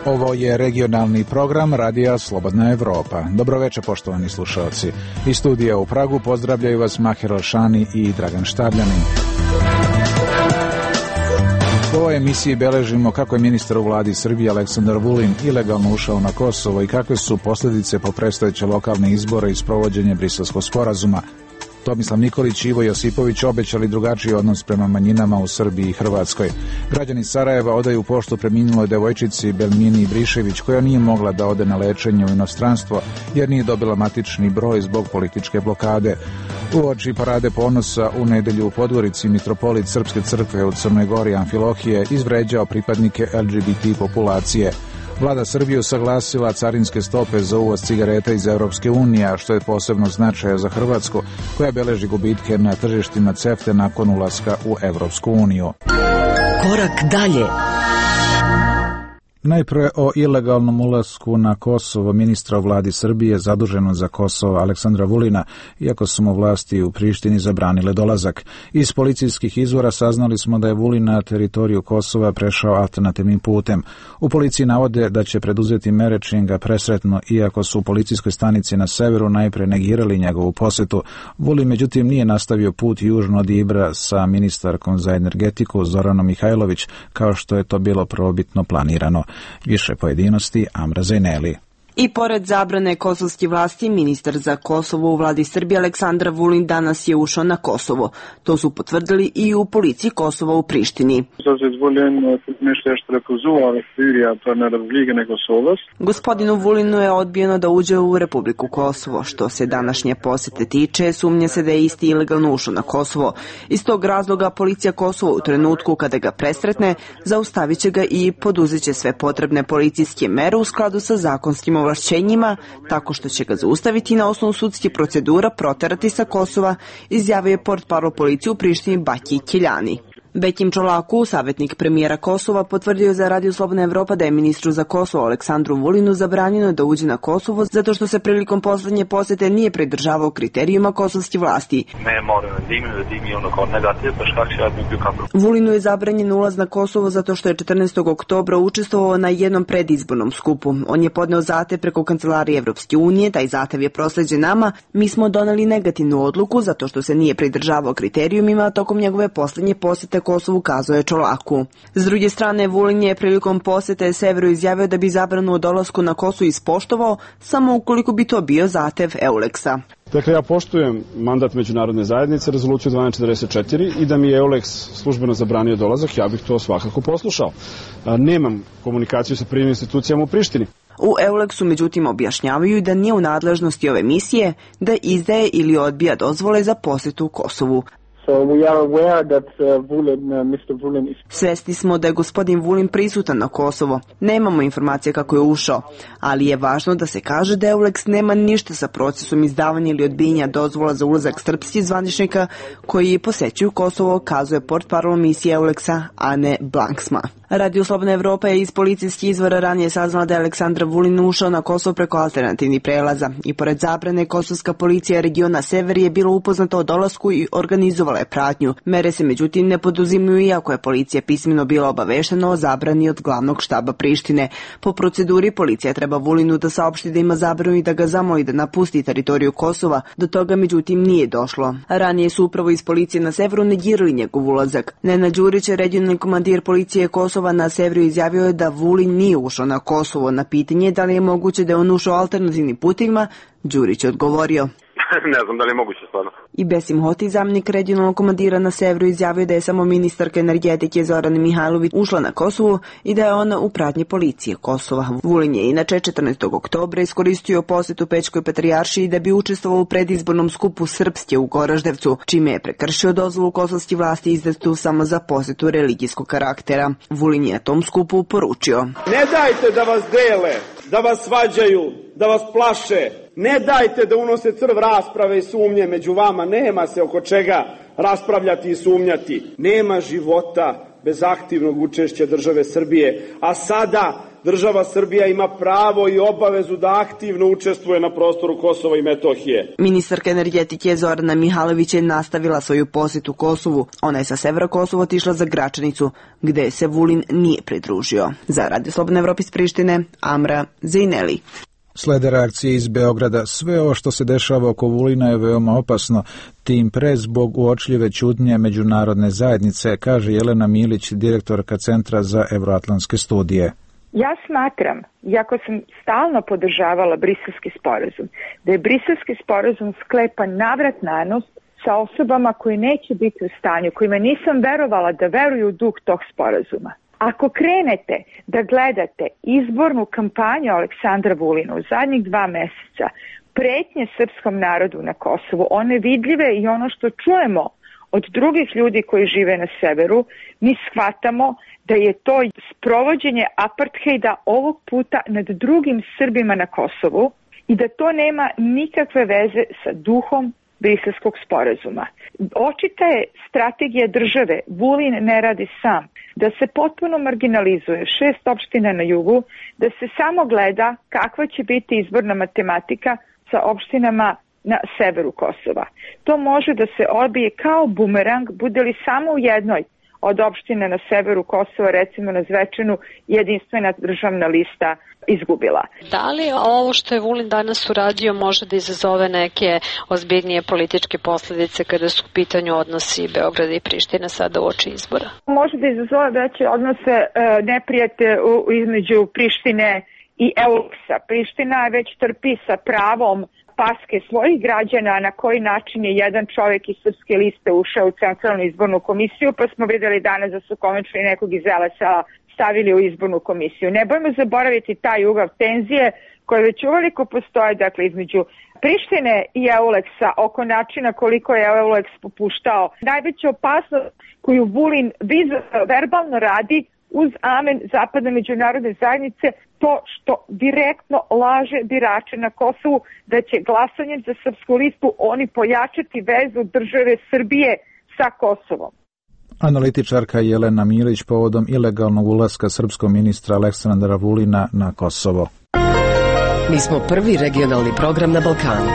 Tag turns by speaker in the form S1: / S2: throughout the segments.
S1: Ovo je regionalni program Radija Slobodna Evropa. Dobroveče, poštovani slušalci. Iz studija u Pragu pozdravljaju vas Mahir Alšani i Dragan Štabljanin. U ovoj emisiji beležimo kako je ministar u vladi Srbije Aleksandar Vulin ilegalno ušao na Kosovo i kakve su posljedice po predstojeće lokalne izbore i sprovođenje Briselskog sporazuma. Tomislav Nikolić i Ivo Josipović obećali drugačiji odnos prema manjinama u Srbiji i Hrvatskoj. Građani Sarajeva odaju poštu preminuloj devojčici Belmini Brišević, koja nije mogla da ode na lečenje u inostranstvo jer nije dobila matični broj zbog političke blokade. Uoči parade ponosa u nedelju u Podgorici mitropolit Srpske crkve u Crnoj Gori Amfilohije izvređao pripadnike LGBT populacije. Vlada Srbije usaglasila carinske stope za uvoz cigareta iz Evropske unije, a što je posebno značaja za Hrvatsku, koja beleži gubitke na tržištima CEFTA nakon ulaska u Evropsku uniju.
S2: Korak dalje.
S1: Najprije o ilegalnom ulasku na Kosovo ministra u vladi Srbije zaduženo za Kosovo Aleksandra Vulina, iako su mu vlasti u Prištini zabranile dolazak. Iz policijskih izvora saznali smo da je Vulin na teritoriju Kosova prešao alternativnim putem. U policiji navode da će preduzeti mere čim ga presretnu, iako su u policijskoj stanici na severu najpre negirali njegovu posetu. Vulin međutim nije nastavio put južno od Ibra sa ministarkom za energetiku Zoranom Mihajlović, kao što je to bilo prvobitno planirano. Više pojedinosti Amra Zajneli.
S3: I pored zabrane kosovskih vlasti, ministar za Kosovo u vladi Srbije Aleksandar Vulin danas je ušao na Kosovo. To su potvrdili i u policiji Kosova u Prištini. Gospodinu Vulinu je odbijeno da uđe u Republiku Kosovo. Što se današnje posete tiče, sumnja se da je isti ilegalno ušao na Kosovo. Iz tog razloga policija Kosova u trenutku kada ga presretne, zaustavit će ga i poduzet će sve potrebne policijske mere u skladu sa zakonskim ovlašćenjima, tako što će ga zaustaviti na osnovu sudskih procedura proterati sa Kosova, izjavio je portparol policije u Prištini Baki Kiljani. Bekim Čolaku, savjetnik premijera Kosova, potvrdio za Radio Slobodna Evropa da je ministru za Kosovo Aleksandru Vulinu zabranjeno da uđe na Kosovo zato što se prilikom poslednje posete nije pridržavao kriterijuma kosovskih vlasti. Vulinu je zabranjen ulaz na Kosovo zato što je 14. oktobra učestvovao na jednom predizbornom skupu. On je podneo zahtev preko kancelarije Evropske unije, taj zahtev je prosleđen nama. Mi smo doneli negativnu odluku zato što se nije pridržavao kriterijumima tokom njegove poslednje posete Kosovu, kazao je Čolaku. S druge strane, Vulin je prilikom posete severu izjavio da bi zabranu o dolasku na Kosovo ispoštovao samo ukoliko bi to bio zahtev EULEX-a.
S4: Dakle, ja poštujem mandat međunarodne zajednice, rezoluciju 1244 i da mi je EULEX službeno zabranio dolazak, ja bih to svakako poslušao. Nemam komunikaciju sa prvim institucijama u Prištini.
S3: U EULEX-u međutim objašnjavaju da nije u nadležnosti ove misije da izdaje ili odbija dozvole za posetu Kosovu. Svesni smo da je gospodin Vulin prisutan na Kosovo. Nemamo informacije kako je ušao, ali je važno da se kaže da EULEX nema ništa sa procesom izdavanja ili odbijanja dozvola za ulazak srpskih zvaničnika koji posećuju Kosovo, kazuje portparol misije EULEX-a Ane Blanksma. Radio Slobodna Evropa je iz policijskih izvora ranije saznala da je Aleksandar Vulin ušao na Kosovo preko alternativnih prelaza i pored zabrane kosovska policija regiona Sever je bila upoznata o dolasku i organizovala je pratnju. Mere se međutim ne poduzimaju iako je policija pismeno bila obaveštena o zabrani od glavnog štaba Prištine. Po proceduri policija treba Vulinu da saopšti da ima zabranu i da ga zamoli da napusti teritoriju Kosova. Do toga međutim nije došlo. Ranije su upravo iz policije na severu negirali njegov ulazak. Nenad Đurić, regionalni komandir policije Kosova na severu, izjavio je da Vulin nije ušao na Kosovo. Na pitanje da li je moguće da je on ušao alternativnim putima, Đurić je odgovorio:
S5: ne znam da li je moguće stvarno.
S3: I Besim Hoti, zamjenik regionalnog komandira na severu, izjavio da je samo ministarka energetike Zorana Mihajlović ušla na Kosovo i da je ona u pratnji policije Kosova. Vulin je inače 14. oktobra iskoristio posetu Pećkoj patrijaršiji da bi učestvovao u predizbornom skupu Srpske u Goraždevcu, čime je prekršio dozvolu kosovskih vlasti izdatu samo za posetu religijskog karaktera. Vulin je na tom skupu poručio:
S6: ne dajte da vas dele, da vas svađaju, da vas plaše. Ne dajte da unose crv rasprave i sumnje među vama, nema se oko čega raspravljati i sumnjati. Nema života bez aktivnog učešća države Srbije, a sada država Srbija ima pravo i obavezu da aktivno učestvuje na prostoru Kosova i Metohije.
S3: Ministarka energetike Zorana Mihajlović je nastavila svoju posjetu Kosovu. Ona je sa severa Kosova otišla za Gračanicu, gde se Vulin nije pridružio. Za Radio Slobodna Evropa iz Prištine, Amra Zejneli.
S1: Slede reakcije iz Beograda. Sve ovo što se dešava oko Vulina je veoma opasno, tim pre zbog uočljive ćutnje međunarodne zajednice, kaže Jelena Milić, direktorka Centra za evroatlantske studije.
S7: Ja smatram, iako sam stalno podržavala Briselski sporazum, da je Briselski sporazum sklepan navrat na nos sa osobama koje neće biti u stanju, kojima nisam verovala da veruju u duh tog sporazuma. Ako krenete da gledate izbornu kampanju Aleksandra Vulina u zadnjih 2 meseca, pretnje srpskom narodu na Kosovu, one vidljive i ono što čujemo od drugih ljudi koji žive na severu, mi shvatamo da je to sprovođenje aparthejda ovog puta nad drugim Srbima na Kosovu i da to nema nikakve veze sa duhom Briselskog sporazuma. Očita je strategija države, Vulin ne radi sam, da se potpuno marginalizuje 6 opština na jugu, da se samo gleda kakva će biti izborna matematika sa opštinama na severu Kosova. To može da se odbije kao bumerang, bude li samo u jednoj od opština na severu Kosova, recimo na Zvečanu, jedinstvena državna lista izgubila.
S8: Da li ovo što je Vulin danas uradio može da izazove neke ozbiljnije političke posljedice kada su u pitanju odnosi Beograda i Prištine sada uoči izbora?
S7: Može da izazove veće odnose neprijate između Prištine i EULEX-a. Priština već trpi sa pravom paske svojih građana na koji način je jedan čovjek iz srpske liste ušao u Centralnu izbornu komisiju, pa smo vidjeli danas da su konačno i nekog iz LSA stavili u izbornu komisiju. Ne bojmo zaboraviti taj ugav tenzije koje već uveliko postoje, dakle, između Prištine i EULEX-a oko načina koliko je EULEX popuštao. Najveća opasnost koju Vulin verbalno radi uz amen zapadne međunarodne zajednice, to što direktno laže birače na Kosovu da će glasanjem za srpsku listu oni pojačati vezu države Srbije sa Kosovom.
S1: Analitičarka Jelena Milić povodom ilegalnog ulaska srpskog ministra Aleksandra Vulina na Kosovo.
S2: Mi smo prvi regionalni program na Balkanu.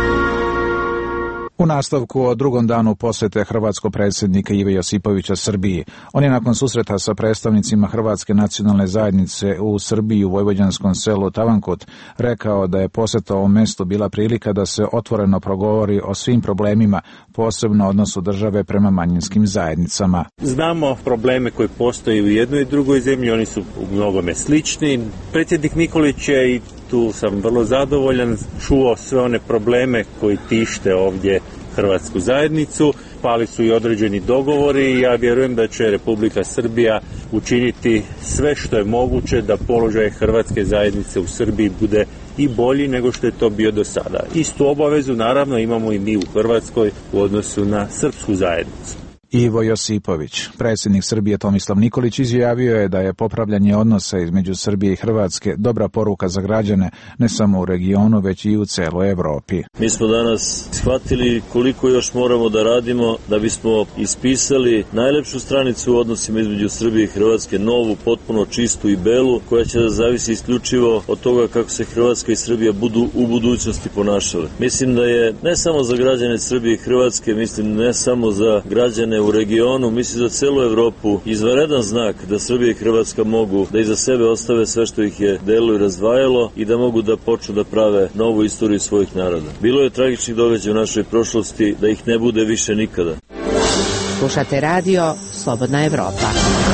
S1: U nastavku o drugom danu posjete hrvatskog predsjednika Ive Josipovića Srbiji. On je nakon susreta sa predstavnicima Hrvatske nacionalne zajednice u Srbiji u vojvođanskom selu Tavankut rekao da je posjeta ovom mjestu bila prilika da se otvoreno progovori o svim problemima, posebno odnosu države prema manjinskim zajednicama.
S9: Znamo probleme koji postoje u jednoj i drugoj zemlji, oni su u mnogome slični. Predsjednik Nikolić je, i tu sam vrlo zadovoljan, čuo sve one probleme koji tište ovdje hrvatsku zajednicu, pali su i određeni dogovori i ja vjerujem da će Republika Srbija učiniti sve što je moguće da položaj hrvatske zajednice u Srbiji bude i bolji nego što je to bio do sada. Istu obavezu naravno imamo i mi u Hrvatskoj u odnosu na srpsku zajednicu.
S1: Ivo Josipović. Predsjednik Srbije Tomislav Nikolić izjavio je da je popravljanje odnosa između Srbije i Hrvatske dobra poruka za građane, ne samo u regionu, već i u celoj Evropi.
S10: Mi smo danas shvatili koliko još moramo da radimo da bismo ispisali najlepšu stranicu u odnosima između Srbije i Hrvatske, novu, potpuno čistu i belu, koja će da zavisi isključivo od toga kako se Hrvatska i Srbija budu u budućnosti ponašale. Mislim da je ne samo za građane Srbije i Hrvatske, mislim ne samo za građane u regionu, mislim za celu Evropu izvanredan znak da Srbija i Hrvatska mogu da iza sebe ostave sve što ih je delilo i razdvajalo i da mogu da počnu da prave novu istoriju svojih naroda. Bilo je tragičnih događaja u našoj prošlosti, da ih ne bude više nikada.
S2: Slušate radio Slobodna Evropa.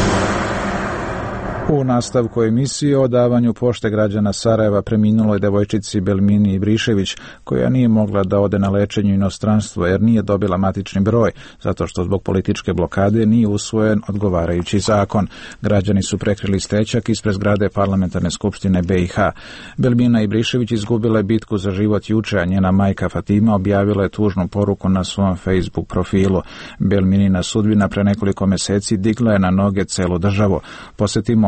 S1: U nastavku emisije o davanju pošte građana Sarajeva preminuloj devojčici Belmini Ibrišević, koja nije mogla da ode na lečenje u inostranstvo jer nije dobila matični broj, zato što zbog političke blokade nije usvojen odgovarajući zakon. Građani su prekrili stečak ispred zgrade Parlamentarne skupštine BiH. Belmina Ibrišević izgubila je bitku za život juče, a njena majka Fatima objavila je tužnu poruku na svom Facebook profilu. Belminina sudbina pre nekoliko meseci digla je na noge celu državu. Posjetimo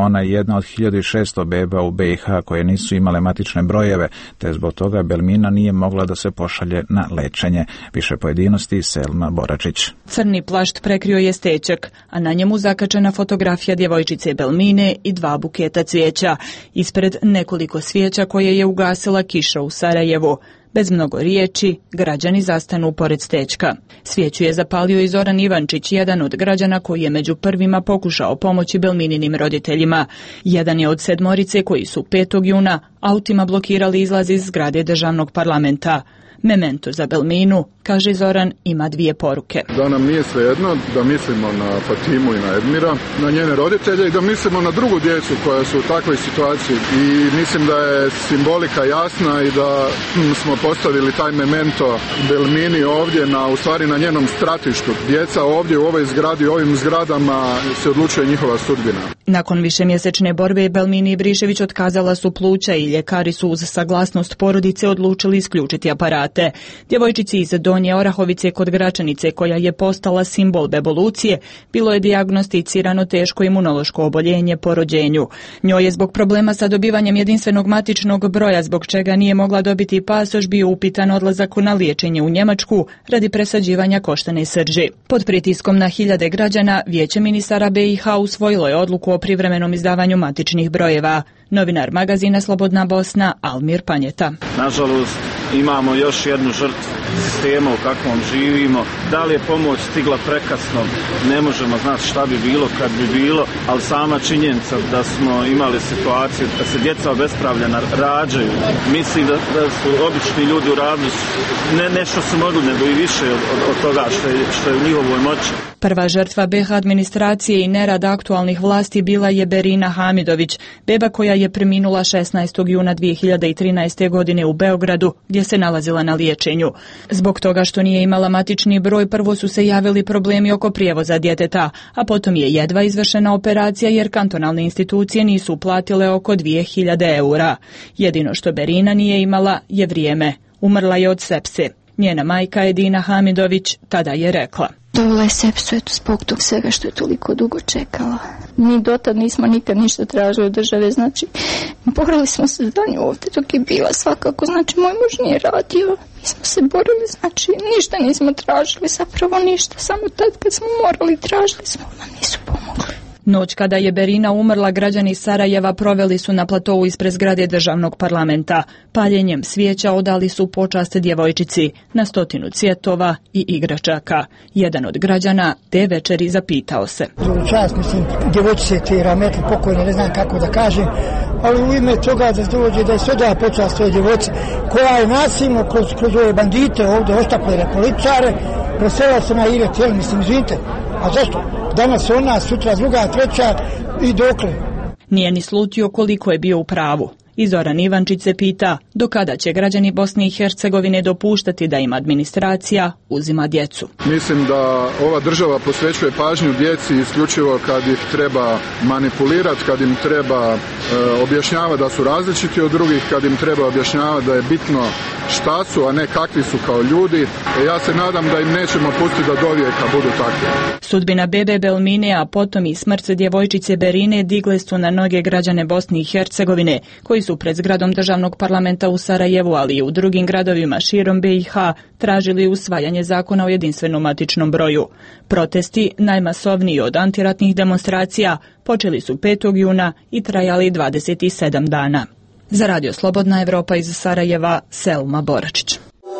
S1: ona je jedna od 1600 beba u BiH koje nisu imale matične brojeve, te zbog toga Belmina nije mogla da se pošalje na lečenje. Više pojedinosti Selma Boračić.
S11: Crni plašt prekrio je stečak, a na njemu zakačena fotografija djevojčice Belmine i 2 buketa cvijeća, ispred nekoliko svijeća koje je ugasila kiša u Sarajevu. Bez mnogo riječi, građani zastanu pored stečka. Svijeću je zapalio i Zoran Ivančić, jedan od građana koji je među prvima pokušao pomoći Belmininim roditeljima. Jedan je od 7 koji su 5. juna autima blokirali izlaz iz zgrade državnog parlamenta. Memento za Belminu, kaže Zoran, ima 2 poruke.
S12: Da nam nije svejedno, da mislimo na Fatimu i na Edmira, na njene roditelje i da mislimo na drugu djecu koja su u takvoj situaciji. I mislim da je simbolika jasna i da smo postavili taj memento Belmini ovdje u njenom stratištu. Djeca ovdje u ovoj zgradi, u ovim zgradama se odlučuje njihova sudbina.
S11: Nakon višemjesečne borbe Belmini i Brišević otkazala su pluća i ljekari su uz saglasnost porodice odlučili isključiti aparate. Djevojčici iz Donje Orahovice kod Gračanice, koja je postala simbol bebolucije, bilo je dijagnosticirano teško imunološko oboljenje po rođenju. Njoj je zbog problema sa dobivanjem jedinstvenog matičnog broja, zbog čega nije mogla dobiti pasoš, bio upitan odlazak na liječenje u Njemačku radi presađivanja koštane srži. Pod pritiskom na hiljade građana, Vijeće ministara BiH usvojilo je odluku o privremenom izdavanju matičnih brojeva. Novinar magazina Slobodna Bosna Almir Panjeta.
S13: Nažalost, imamo još jednu žrtvu sistema u kakvom živimo. Da li je pomoć stigla prekasno, ne možemo znati šta bi bilo kad bi bilo, ali sama činjenica da smo imali situaciju da se djeca obespravljena rađaju. Mislim da su obični ljudi uradili ne što su mogli, nego i više od toga što je u njihovoj moći.
S11: Prva žrtva BiH administracije i nerada aktualnih vlasti bila je Berina Hamidović, beba koja je preminula 16. juna 2013. godine u Beogradu, gdje se nalazila na liječenju. Zbog toga što nije imala matični broj, prvo su se javili problemi oko prijevoza djeteta, a potom je jedva izvršena operacija jer kantonalne institucije nisu uplatile oko 2000 eura. Jedino što Berina nije imala je vrijeme. Umrla je od sepse. Njena majka Edina Hamidović tada je rekla:
S14: Dobila je sepsu zbog tog svega što je toliko dugo čekala. Mi dotad nismo nikad ništa tražili od države, znači borili smo se za nju ovdje dok je bila svakako, znači moj muž nije radio, mi smo se borili, znači ništa nismo tražili, zapravo ništa, samo tad kad smo morali tražili smo, nam nisu pomogli.
S11: Noć kada je Berina umrla, građani Sarajeva proveli su na platovu ispred zgrade državnog parlamenta. Paljenjem svijeća odali su počast djevojčici na 100 cvjetova i igračaka. Jedan od građana te večeri zapitao se:
S15: čast, mislim, djevojčice te rahmetli pokojne, ne znam kako da kažem, ali u ime toga da dođe da je sve da počast svoje djevojčice, koja je nasilno kroz ove bandite ovdje oštapljene političare, presela se na Iret, jel, mislim, izvinite, a zašto? Danas ona, sutra druga, treća i dokle.
S11: Nije ni slutio koliko je bio u pravu. I Zoran Ivančić se pita do kada će građani Bosne i Hercegovine dopuštati da im administracija uzima djecu.
S12: Mislim da ova država posvećuje pažnju djeci isključivo kad ih treba manipulirati, kad im treba objašnjavati da su različiti od drugih, kad im treba objašnjavati da je bitno šta su, a ne kakvi su kao ljudi. Ja se nadam da im nećemo pustiti da dovijeka budu takvi.
S11: Sudbina bebe Belmine, a potom i smrt djevojčice Berine digle su na noge građane Bosne i Hercegovine, koji su pred zgradom državnog parlamenta u Sarajevu, ali i u drugim gradovima širom BiH, tražili usvajanje zakona o jedinstvenom matičnom broju. Protesti, najmasovniji od antiratnih demonstracija, počeli su 5. juna i trajali 27 dana. Za Radio Slobodna Evropa iz Sarajeva, Selma Boračić.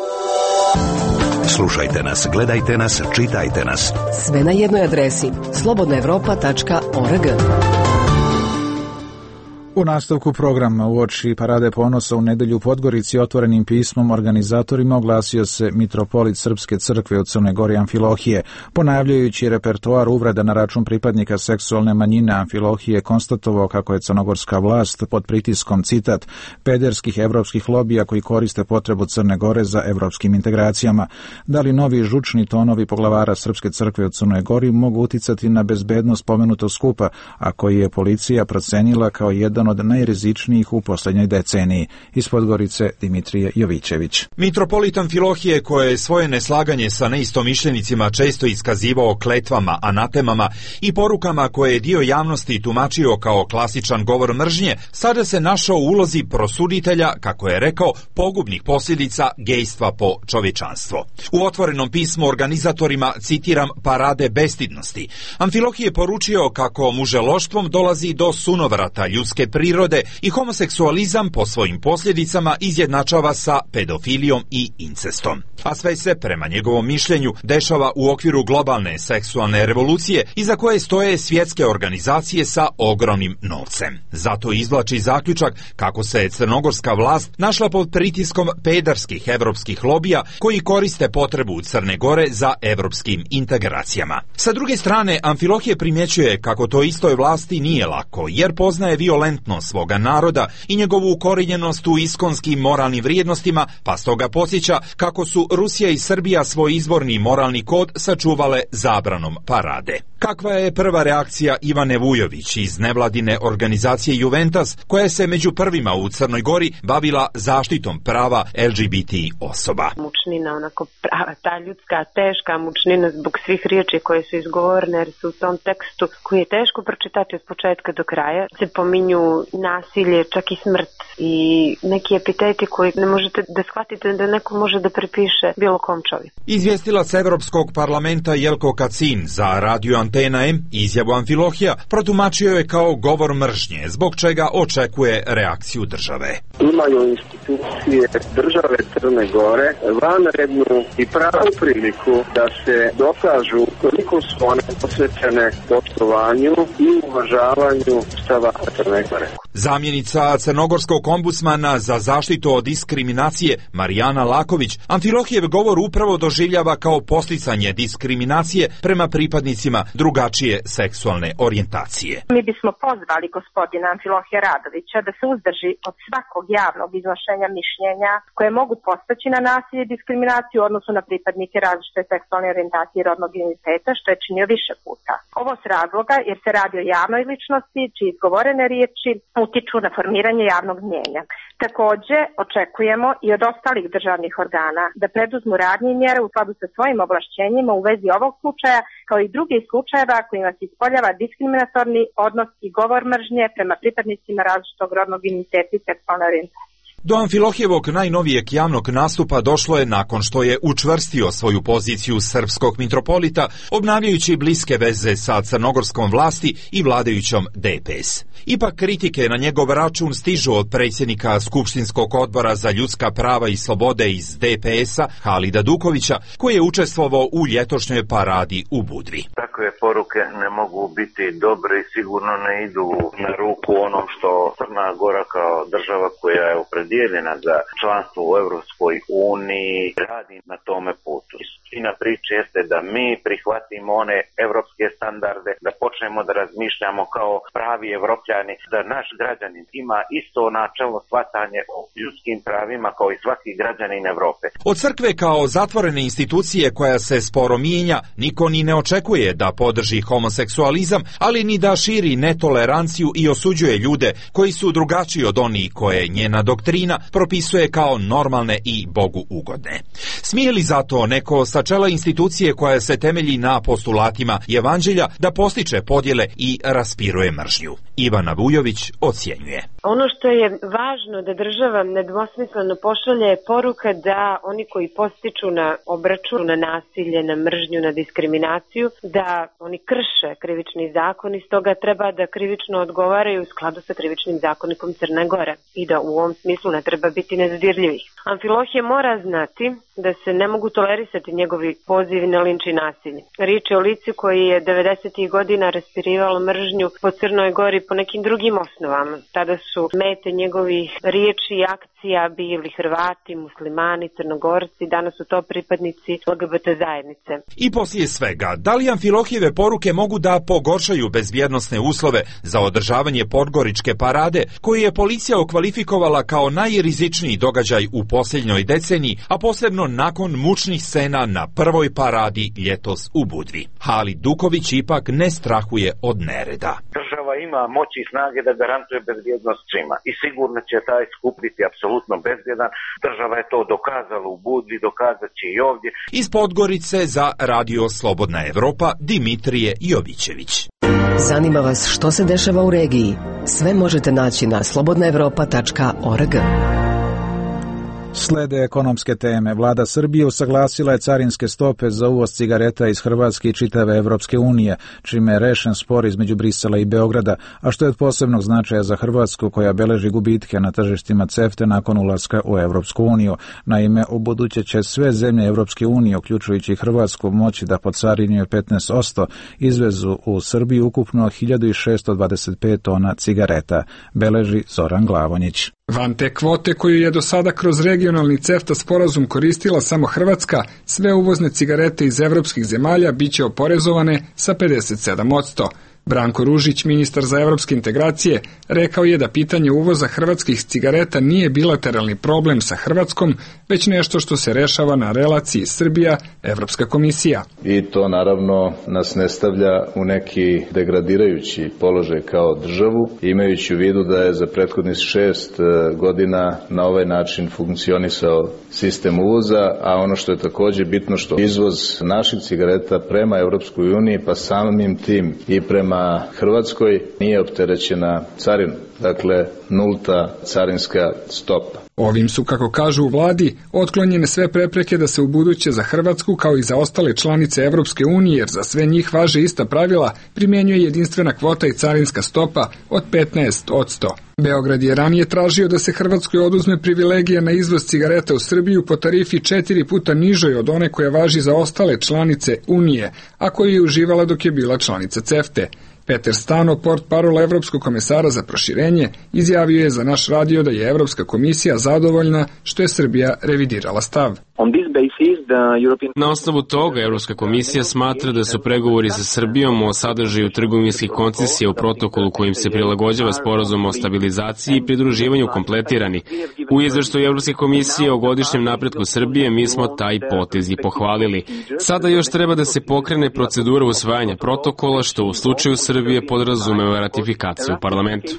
S16: Slušajte nas, gledajte nas, čitajte nas.
S2: Sve na jednoj adresi slobodnaevropa.org.
S1: U nastavku programa uoči Parade ponosa u nedjelju u Podgorici otvorenim pismom organizatorima oglasio se mitropolit Srpske crkve u Crnoj Gori Amfilohije. Ponavljajući repertoar uvreda na račun pripadnika seksualne manjine, Amfilohije konstatovao kako je crnogorska vlast pod pritiskom, citat, pederskih evropskih lobija koji koriste potrebu Crne Gore za evropskim integracijama. Da li novi žučni tonovi poglavara Srpske crkve u Crnoj Gori mogu uticati na bezbednost pomenutog skupa, a koji je policija procenila kao jedan jedan od najrizičnijih u posljednjoj deceniji. Iz Podgorice Dimitrije Jovićević.
S17: Mitropolit Amfilohije, koje je svoje neslaganje sa neistomišljenicima često iskazivao kletvama, anatemama i porukama koje je dio javnosti tumačio kao klasičan govor mržnje, sada se našao u ulozi prosuditelja, kako je rekao, pogubnih posljedica gejstva po čovječanstvo. U otvorenom pismu organizatorima, citiram, parade bestidnosti, Amfilohije je poručio kako muželoštvom dolazi do sunovrata ljudske prirode i homoseksualizam po svojim posljedicama izjednačava sa pedofilijom i incestom. A sve se, prema njegovom mišljenju, dešava u okviru globalne seksualne revolucije iza koje stoje svjetske organizacije sa ogromnim novcem. Zato izvlači zaključak kako se crnogorska vlast našla pod pritiskom pederskih evropskih lobija koji koriste potrebu Crne Gore za evropskim integracijama. Sa druge strane, Amfilohije primjećuje kako to istoj vlasti nije lako, jer poznaje violentnost svoga naroda i njegovu ukorijenjenost u iskonskim moralnim vrijednostima, pa stoga podsjeća kako su Rusija i Srbija svoj izborni moralni kod sačuvale zabranom parade. Kakva je prva reakcija Ivane Vujović iz nevladine organizacije Juventus, koja se među prvima u Crnoj Gori bavila zaštitom prava LGBT osoba?
S18: Mučnina, onako prava, ta ljudska, teška mučnina zbog svih riječi koje su izgovorene, jer su u tom tekstu, koji je teško pročitati od početka do kraja, se pominju nasilje, čak i smrt i neki epiteti koji ne možete da shvatite da neko može da prepiše bilo kom čovjeku.
S17: Izvjestilac Evropskog parlamenta Jelko Kacin za radio Antena M izjavu Amfilohija protumačio je kao govor mržnje, zbog čega očekuje reakciju države.
S19: Imaju institucije države Crne Gore vanrednu i pravu priliku da se dokažu koliko su one posvećene poštovanju i uvažavanju stava Crne Gore.
S17: Zamjenica crnogorskog ombudsmana za zaštitu od diskriminacije Marijana Laković Amfilohijev govor upravo doživljava kao posticanje diskriminacije prema pripadnicima drugačije seksualne orijentacije.
S20: Mi bismo pozvali gospodina Amfilohija Radovića da se uzdrži od svakog javnog iznošenja mišljenja koje mogu postaći na nasilje i diskriminaciju u odnosu na pripadnike različite seksualne orijentacije i rodnog identiteta, što je činio više puta. Ovo s razloga jer se radi o javnoj ličnosti čiji izgovorene riječi utiču na formiranje javnog mnjenja. Također očekujemo i od ostalih državnih organa da preduzmu radnje i mjere u skladu sa svojim ovlašćenjima u vezi ovog slučaja, kao i drugih slučajeva kojima se ispoljava diskriminatorni odnos i govor mržnje prema pripadnicima različitog rodnog identiteta i seksualne orijentacije.
S17: Do Amfilohijevog najnovijeg javnog nastupa došlo je nakon što je učvrstio svoju poziciju srpskog mitropolita, obnavljajući bliske veze sa crnogorskom vlasti i vladajućom DPS. Ipak kritike na njegov račun stižu od predsjednika Skupštinskog odbora za ljudska prava i slobode iz DPS-a Halida Dukovića, koji je učestvovao u ljetošnjoj paradi u Budvi.
S21: Takve poruke ne mogu biti dobre i sigurno ne idu na ruku onom što Crna Gora kao država koja je opredijeljena za članstvo u Europskoj uniji radi na tome putu. Suština priče jeste da mi prihvatimo one evropske standarde, da počnemo da razmišljamo kao pravi evropljani, da naš građanin ima isto načelno shvatanje o ljudskim pravima kao i svaki građanin Evrope.
S17: Od crkve kao zatvorene institucije koja se sporo mijenja, niko ni ne očekuje da podrži homoseksualizam, ali ni da širi netoleranciju i osuđuje ljude koji su drugačiji od onih koje njena doktrina propisuje kao normalne i Bogu ugodne. Smije li zato neko sa čela institucije koja se temelji na postulatima Evanđelja da postiče podjele i raspiruje mržnju? Ivana Vujović ocjenjuje.
S18: Ono što je važno da država nedvosmisleno pošalje je poruka da oni koji postiču na obračun, na nasilje, na mržnju, na diskriminaciju, da oni krše krivični zakon i stoga treba da krivično odgovaraju u skladu sa krivičnim zakonikom Crne Gore i da u ovom smislu ne treba biti nezadirljivih. Amfilohije mora znati da se ne mogu tolerisati njegovi pozivi na linč i nasilje. Riječ je o licu koji je 90. godina raspirivalo mržnju po Crnoj Gori po nekim drugim osnovama. Tada su mete njegovih riječi i akcija bili Hrvati, muslimani, Crnogorci, danas su to pripadnici LGBT zajednice.
S17: I poslije svega, da li Amfilohijeve poruke mogu da pogoršaju bezbjednosne uslove za održavanje podgoričke parade, koju je policija okvalifikovala kao najrizičniji događaj u posljednjoj deceniji, a posebno nakon mučnih scena na prvoj paradi ljetos u Budvi? Halid Duković ipak ne strahuje od nereda.
S21: Država država ima moći i snage da garantuje bezbjednost svima. I sigurno će taj skup biti apsolutno bezbjedan. Država je to dokazala u Budvi, dokazat će i ovdje.
S17: Iz Podgorice za Radio Slobodna Evropa, Dimitrije Jovićević.
S2: Zanima vas što se dešava u regiji? Sve možete naći na slobodnaevropa.org.
S1: Slede ekonomske teme. Vlada Srbije usaglasila je carinske stope za uvoz cigareta iz Hrvatske i čitave Evropske unije, čime je rešen spor između Brisela i Beograda, a što je od posebnog značaja za Hrvatsku, koja beleži gubitke na tržištima CEFTA nakon ulaska u Evropsku uniju. Naime, u buduće će sve zemlje Evropske unije, uključujući Hrvatsku, moći da po carini od 15% izvezu u Srbiju ukupno 1625 tona cigareta, beleži Zoran Glavonjić.
S4: Van te kvote koju je do sada kroz regionalni CEFTA sporazum koristila samo Hrvatska, sve uvozne cigarete iz evropskih zemalja biće oporezovane sa 57%. Branko Ružić, ministar za evropske integracije, rekao je da pitanje uvoza hrvatskih cigareta nije bilateralni problem sa Hrvatskom, već nešto što se rešava na relaciji Srbija-Evropska komisija.
S22: I to naravno nas ne stavlja u neki degradirajući položaj kao državu, imajući u vidu da je za prethodnih 6 godina na ovaj način funkcionisao sistem uvoza, a ono što je također bitno što izvoz naših cigareta prema Evropskoj uniji, pa samim tim i prema Hrvatskoj nije opterećena carinom, dakle nulta carinska stopa.
S4: Ovim su, kako kažu u vladi, otklonjene sve prepreke da se ubuduće za Hrvatsku kao i za ostale članice Evropske unije, jer za sve njih važe ista pravila, primjenjuje jedinstvena kvota i carinska stopa od 15%. Beograd je ranije tražio da se Hrvatskoj oduzme privilegija na izvoz cigareta u Srbiju po tarifi 4 puta nižoj od one koja važi za ostale članice Unije, a koju je uživala dok je bila članica CEFTA. Peter Stano, portparol Evropskog komesara za proširenje, izjavio je za naš radio da je Evropska komisija zadovoljna što je Srbija revidirala stav.
S23: Na osnovu toga, Evropska komisija smatra da su pregovori sa Srbijom o sadržaju trgovinskih koncesija u protokolu kojim se prilagođava sporazum o stabilizaciji i pridruživanju kompletirani. U izveštaju Evropske komisije o godišnjem napretku Srbije mi smo taj potez i pohvalili. Sada još treba da se pokrene procedura usvajanja protokola, što u slučaju Srbije podrazumeva ratifikaciju u parlamentu.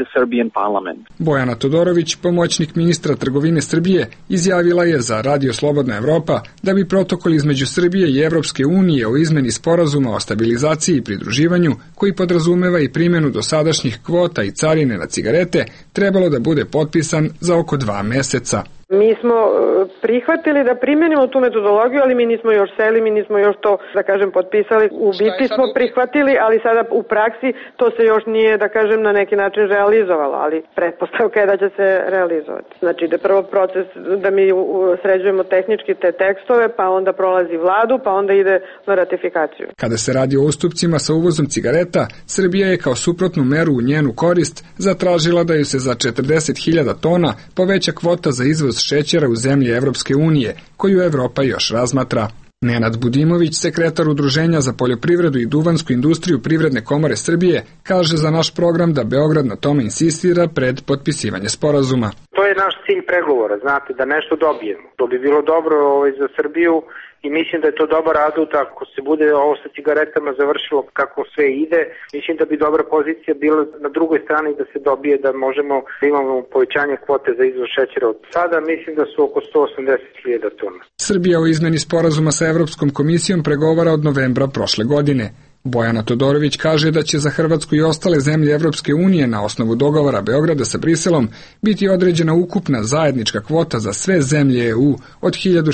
S4: Bojana Todorović, pomoćnik ministra trgovine Srbije, izjavila je za Radio Slobodna Evropa da bi protokol između Srbije i Evropske unije o izmeni sporazuma o stabilizaciji i pridruživanju, koji podrazumeva i primjenu dosadašnjih kvota i carine na cigarete, trebalo da bude potpisan za oko 2 meseca.
S24: Mi smo prihvatili da primjenimo tu metodologiju, ali mi nismo još seli, mi nismo još to, da kažem, potpisali. U biti smo prihvatili, ali sada u praksi to se još nije, da kažem, na neki način realizovalo, ali pretpostavka je da će se realizovati. Znači da prvo proces da mi sređujemo tehnički te tekstove, pa onda prolazi vladu, pa onda ide na ratifikaciju.
S4: Kada se radi o ustupcima sa uvozom cigareta, Srbija je kao suprotnu meru u njenu korist zatražila da ju se za 40.000 tona poveća kvota za izvoz šećera u zemlje Evropske unije, koju Evropa još razmatra. Nenad Budimović, sekretar Udruženja za poljoprivredu i duvansku industriju Privredne komore Srbije, kaže za naš program da Beograd na tome insistira pred potpisivanje sporazuma.
S25: To je naš cilj pregovora, znate, da nešto dobijemo. To bi bilo dobro za Srbiju i mislim da je to dobar adut ako se bude ovo sa cigaretama završilo kako sve ide. Mislim da bi dobra pozicija bila na drugoj strani da se dobije da možemo da imamo povećanje kvote za izvoz šećera od sada. Mislim da su oko 180.000 tona.
S4: Srbija o izmeni sporazuma sa Evropskom komisijom pregovara od novembra prošle godine. Bojana Todorović kaže da će za Hrvatsku i ostale zemlje Evropske unije na osnovu dogovora Beograda sa Briselom biti određena ukupna zajednička kvota za sve zemlje EU od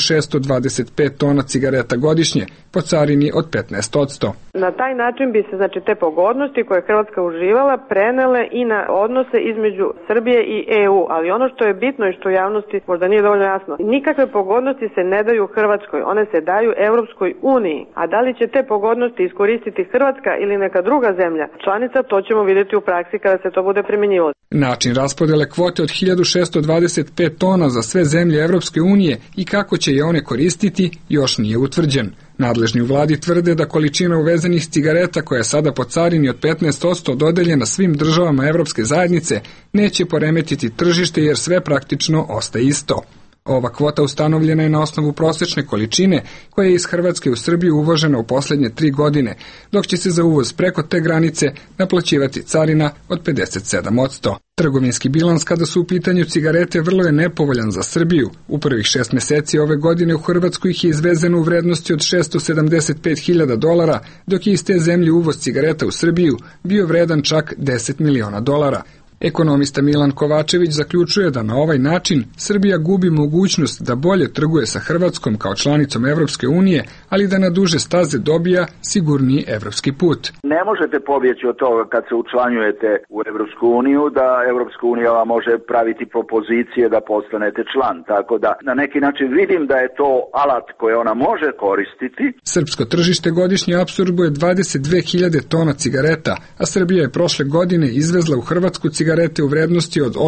S4: 1625 tona cigareta godišnje po carini od 15%.
S24: Na taj način bi se, znači, te pogodnosti koje Hrvatska uživala prenele i na odnose između Srbije i EU, ali ono što je bitno i što javnosti možda nije dovoljno jasno, nikakve pogodnosti se ne daju Hrvatskoj, one se daju Evropskoj uniji, a da li će te pogodnosti iskoristiti Hrvatska ili neka druga zemlja članica, to ćemo vidjeti u praksi kada se to bude primjenjivalo.
S4: Način raspodele kvote od 1625 tona za sve zemlje Evropske unije i kako će je one koristiti još nije utvrđen. Nadležni u vladi tvrde da količina uvezenih cigareta koja je sada po carini od 15% dodeljena svim državama Evropske zajednice neće poremetiti tržište jer sve praktično ostaje isto. Ova kvota ustanovljena je na osnovu prosječne količine koja je iz Hrvatske u Srbiju uvožena u posljednje 3 godine, dok će se za uvoz preko te granice naplaćivati carina od 57%. Trgovinski bilans kada su u pitanju cigarete vrlo je nepovoljan za Srbiju. U prvih 6 mjeseci ove godine u Hrvatsku ih je izvezeno u vrednosti od $675.000, dok je iz te zemlje uvoz cigareta u Srbiju bio vredan čak $10 miliona. Ekonomista Milan Kovačević zaključuje da na ovaj način Srbija gubi mogućnost da bolje trguje sa Hrvatskom kao članicom Evropske unije, ali da na duže staze dobija sigurniji evropski put.
S3: Ne možete pobjeći od toga kad se učlanjujete u Evropsku uniju, da Evropska unija vam može praviti propozicije da postanete član, tako da na neki način vidim da je to alat koji ona može koristiti.
S4: Srpsko tržište godišnje apsorbuje 22.000 tona cigareta, a Srbija je prošle godine izvezla u Hrvatsku cigarete u vrednosti od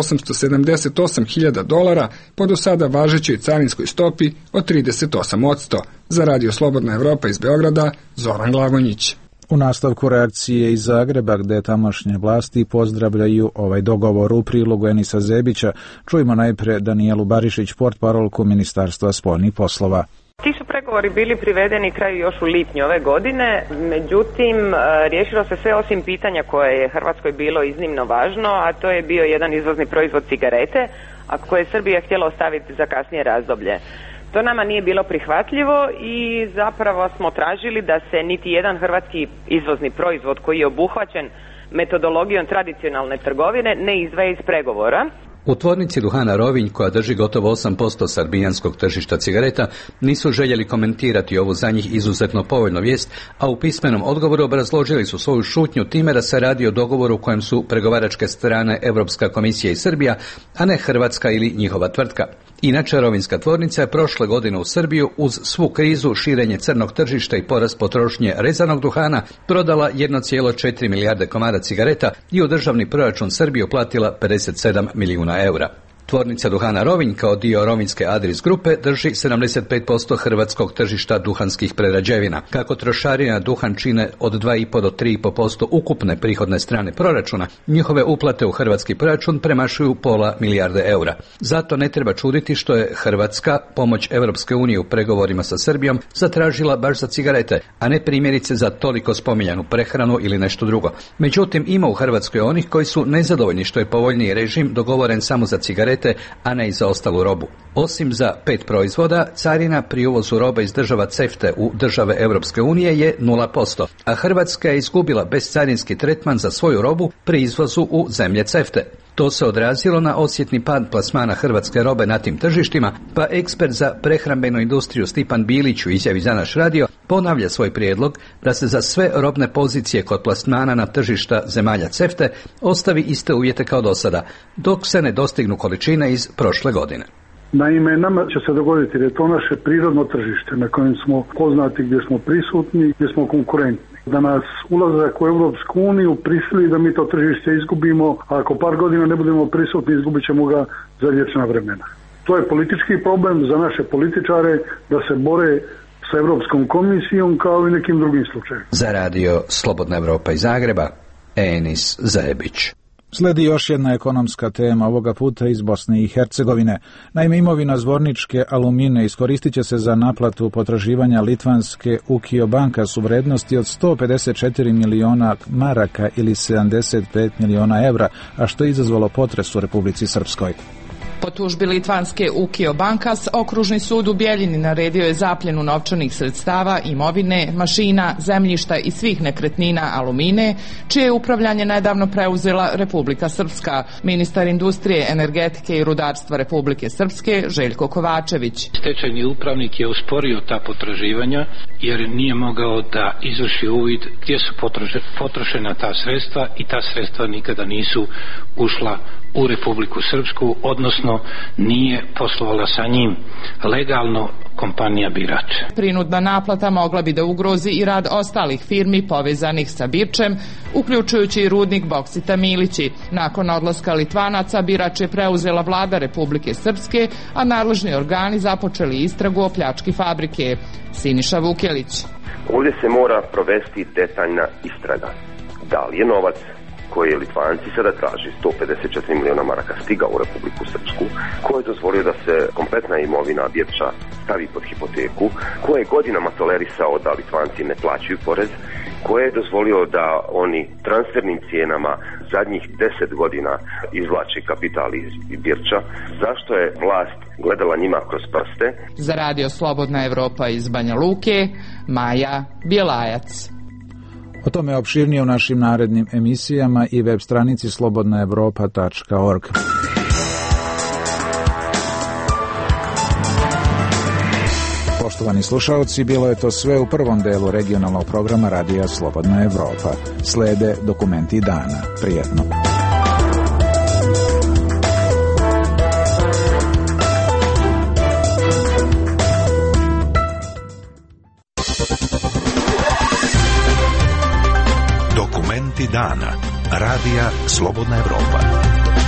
S4: $878.000 po do sada važećoj carinskoj stopi od 38%. Za Radio Slobodna Evropa iz Beograda, Zoran Glagonić.
S1: U nastavku reakcije iz Zagreba, gde tamošnje vlasti pozdravljaju ovaj dogovor u prilogu Enisa Zebića, čujemo najpre Danijelu Barišić, portparolku Ministarstva spoljnih poslova.
S5: Ti su pregovori bili privedeni kraju još u lipnju ove godine, međutim riješilo se sve osim pitanja koje je Hrvatskoj bilo iznimno važno, a to je bio jedan izvozni proizvod cigarete, a koje je Srbija htjela ostaviti za kasnije razdoblje. To nama nije bilo prihvatljivo i zapravo smo tražili da se niti jedan hrvatski izvozni proizvod koji je obuhvaćen metodologijom tradicionalne trgovine ne izdvaja iz pregovora.
S6: U tvornici duhana Rovinj, koja drži gotovo 8% srbijanskog tržišta cigareta, nisu željeli komentirati ovu za njih izuzetno povoljnu vijest, a u pismenom odgovoru obrazložili su svoju šutnju time da se radi o dogovoru u kojem su pregovaračke strane Europska komisija i Srbija, a ne Hrvatska ili njihova tvrtka. Inače, rovinjska tvornica je prošle godine u Srbiju uz svu krizu, širenje crnog tržišta i porast potrošnje rezanog duhana prodala 1,4 milijarde komada cigareta i u državni proračun Srbije uplatila 57 milijuna eura. Tvornica duhana Rovinj kao dio rovinjske Adris grupe drži 75% hrvatskog tržišta duhanskih prerađevina. Kako trošarine na duhan čine od 2,5 do 3,5% ukupne prihodne strane proračuna, njihove uplate u hrvatski proračun premašuju pola milijarde eura. Zato ne treba čuditi što je Hrvatska pomoć Evropske unije u pregovorima sa Srbijom zatražila baš za cigarete, a ne primjerice za toliko spominjanu prehranu ili nešto drugo. Međutim, ima u Hrvatskoj onih koji su nezadovoljni što je povoljniji režim dogovoren samo za cigarete, a ne i za ostalu robu. Osim za 5 proizvoda, carina pri uvozu robe iz država CEFTA u države Europske unije je 0%, a Hrvatska je izgubila bezcarinski tretman za svoju robu pri izvozu u zemlje CEFTA. To se odrazilo na osjetni pad plasmana hrvatske robe na tim tržištima, pa ekspert za prehrambenu industriju Stipan Bilić u izjavi za naš radio ponavlja svoj prijedlog da se za sve robne pozicije kod plasmana na tržišta zemalja CEFTA ostavi iste uvjete kao do sada, dok se ne dostignu količine iz prošle godine.
S7: Naime, nama će se dogoditi da je to naše prirodno tržište na kojem smo poznati, gdje smo prisutni, gdje smo konkurentni. Da nas ulazak u Europsku uniju prisili da mi to tržište izgubimo, a ako par godina ne budemo prisutni, izgubit ćemo ga za vječna vremena. To je politički problem za naše političare da se bore sa Europskom komisijom kao i nekim drugim slučajima.
S6: Za radio Slobodna Evropa iz Zagreba, Enis Zebić.
S1: Sledi još jedna ekonomska tema, ovoga puta iz Bosne i Hercegovine. Naime, imovina Zvorničke Alumine iskoristit će se za naplatu potraživanja litvanske Ukio banka su vrednosti od 154 miliona maraka ili 75 miliona evra, a što je izazvalo potres u Republici Srpskoj.
S8: Po tužbi litvanske Ukio Bankas, okružni sud u Bjeljini naredio je zapljenu novčanih sredstava, imovine, mašina, zemljišta i svih nekretnina Alumine, čije je upravljanje nedavno preuzela Republika Srpska. Ministar industrije, energetike i rudarstva Republike Srpske, Željko Kovačević.
S26: Stečajni upravnik je usporio ta potraživanja jer nije mogao da izvrši uvid gdje su potrošena ta sredstva i ta sredstva nikada nisu ušla u Republiku Srpsku, odnosno nije poslovala sa njim legalno kompanija Birač.
S8: Prinudna naplata mogla bi da ugrozi i rad ostalih firmi povezanih sa Birčem, uključujući i rudnik Boksita Milići. Nakon odlaska Litvanaca, Birač je preuzela vlada Republike Srpske, a nadležni organi započeli istragu o pljački fabrike. Siniša Vukelić.
S27: Ovdje se mora provesti detaljna istraga. Da li je novac
S9: koje Litvanci sada traži 154 miliona maraka stigao u Republiku Srpsku, ko je dozvolio da se kompletna imovina Birča stavi pod hipoteku, ko je godinama tolerisao da Litvanci ne plaćaju porez, ko je dozvolio da oni transfernim cijenama zadnjih 10 godina izvlači kapital iz Birča, zašto je vlast gledala njima kroz prste.
S8: Za Radio Slobodna Evropa iz Banja Luke, Maja Bjelajac.
S1: O tome opširnije u našim narednim emisijama i web stranici slobodnaevropa.org. Poštovani slušalci, bilo je to sve u prvom delu regionalnog programa Radija Slobodna Evropa. Slede dokumenti dana. Prijetno.
S16: Dokumenti dana. Radija Slobodna Evropa.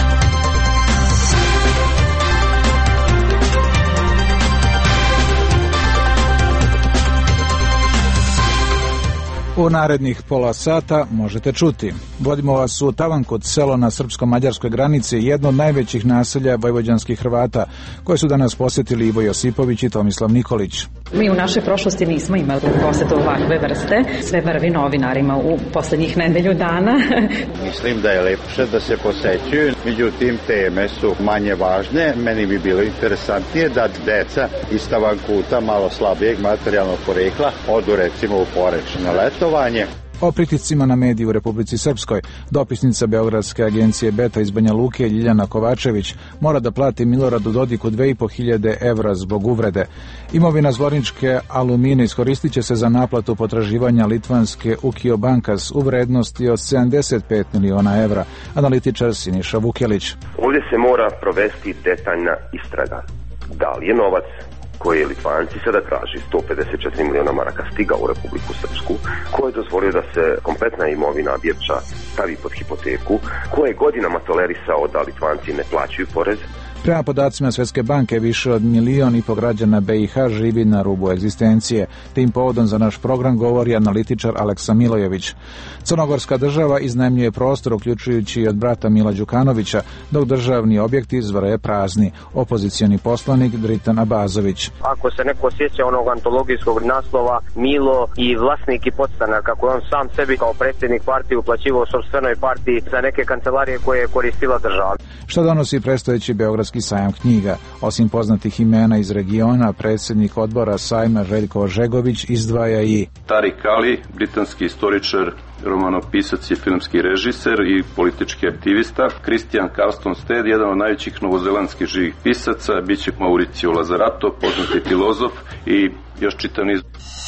S1: U narednih pola sata možete čuti. Vodimo vas u Tavankut, selo na srpsko-mađarskoj granici, jedno od najvećih naselja vojvođanskih Hrvata, koje su danas posjetili Ivo Josipović i Tomislav Nikolić.
S10: Mi u našoj prošlosti nismo imali posjetu ovakve vrste, sve prvi novinarima u poslednjih nedelju dana.
S12: Mislim da je lepše da se posećuju, međutim teme su manje važne. Meni bi bilo interesantnije da deca iz Tavankuta malo slabijeg materijalnog porekla odu recimo u Poreč na letovanje.
S1: O pritiscima na mediji u Republici Srpskoj, dopisnica Beogradske agencije Beta iz Banja Luke Ljiljana Kovačević mora da plati Miloradu Dodiku 2.500 evra zbog uvrede. Imovina Zvorničke Alumine iskoristit će se za naplatu potraživanja litvanske Ukio Bankas u vrednosti od 75 miliona evra, analitičar Siniša Vukelić.
S9: Ovdje se mora provesti detaljna istraga. Da li je novac koje Litvanci sada traži 154 miliona maraka stigao u Republiku Srpsku, ko je dozvolio da se kompletna imovina Birča stavi pod hipoteku, ko je godinama tolerisao da Litvanci ne plaćaju porez.
S1: Prema podacima Svetske banke, više od 1,5 miliona građana BiH živi na rubu egzistencije. Tim povodom za naš program govori analitičar Aleksa Milojević. Crnogorska država iznajmljuje prostor, uključujući i od brata Mila Đukanovića, dok državni objekti zvrje prazni. Opozicioni poslanik Dritan Abazović.
S13: Ako se neko sjeća onog antologijskog naslova Milo i vlasnik i podstanar, kako je on sam sebi kao predsjednik partije uplaćivao sopstvenoj partiji za neke kancelarije koje je koristila država.
S1: Što donosi predstojeći Beogradski sajam knjiga? Osim poznatih imena iz regiona, predsjednik odbora sajma Željko Ožegović izdvaja i
S14: Tariq Ali, britanski istoričar, romanopisac i filmski režiser i politički aktivista, Christian Carlton Stead, jedan od najvećih novozelandskih živih pisaca, biće Mauricio Lazarato, poznati filozof i još čitav niz.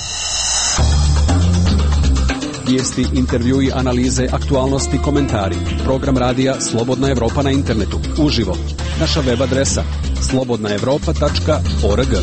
S15: Vijesti, intervjui, analize, aktualnosti, komentari. Program radija Slobodna Evropa na internetu. Uživo. Naša web adresa slobodnaevropa.org.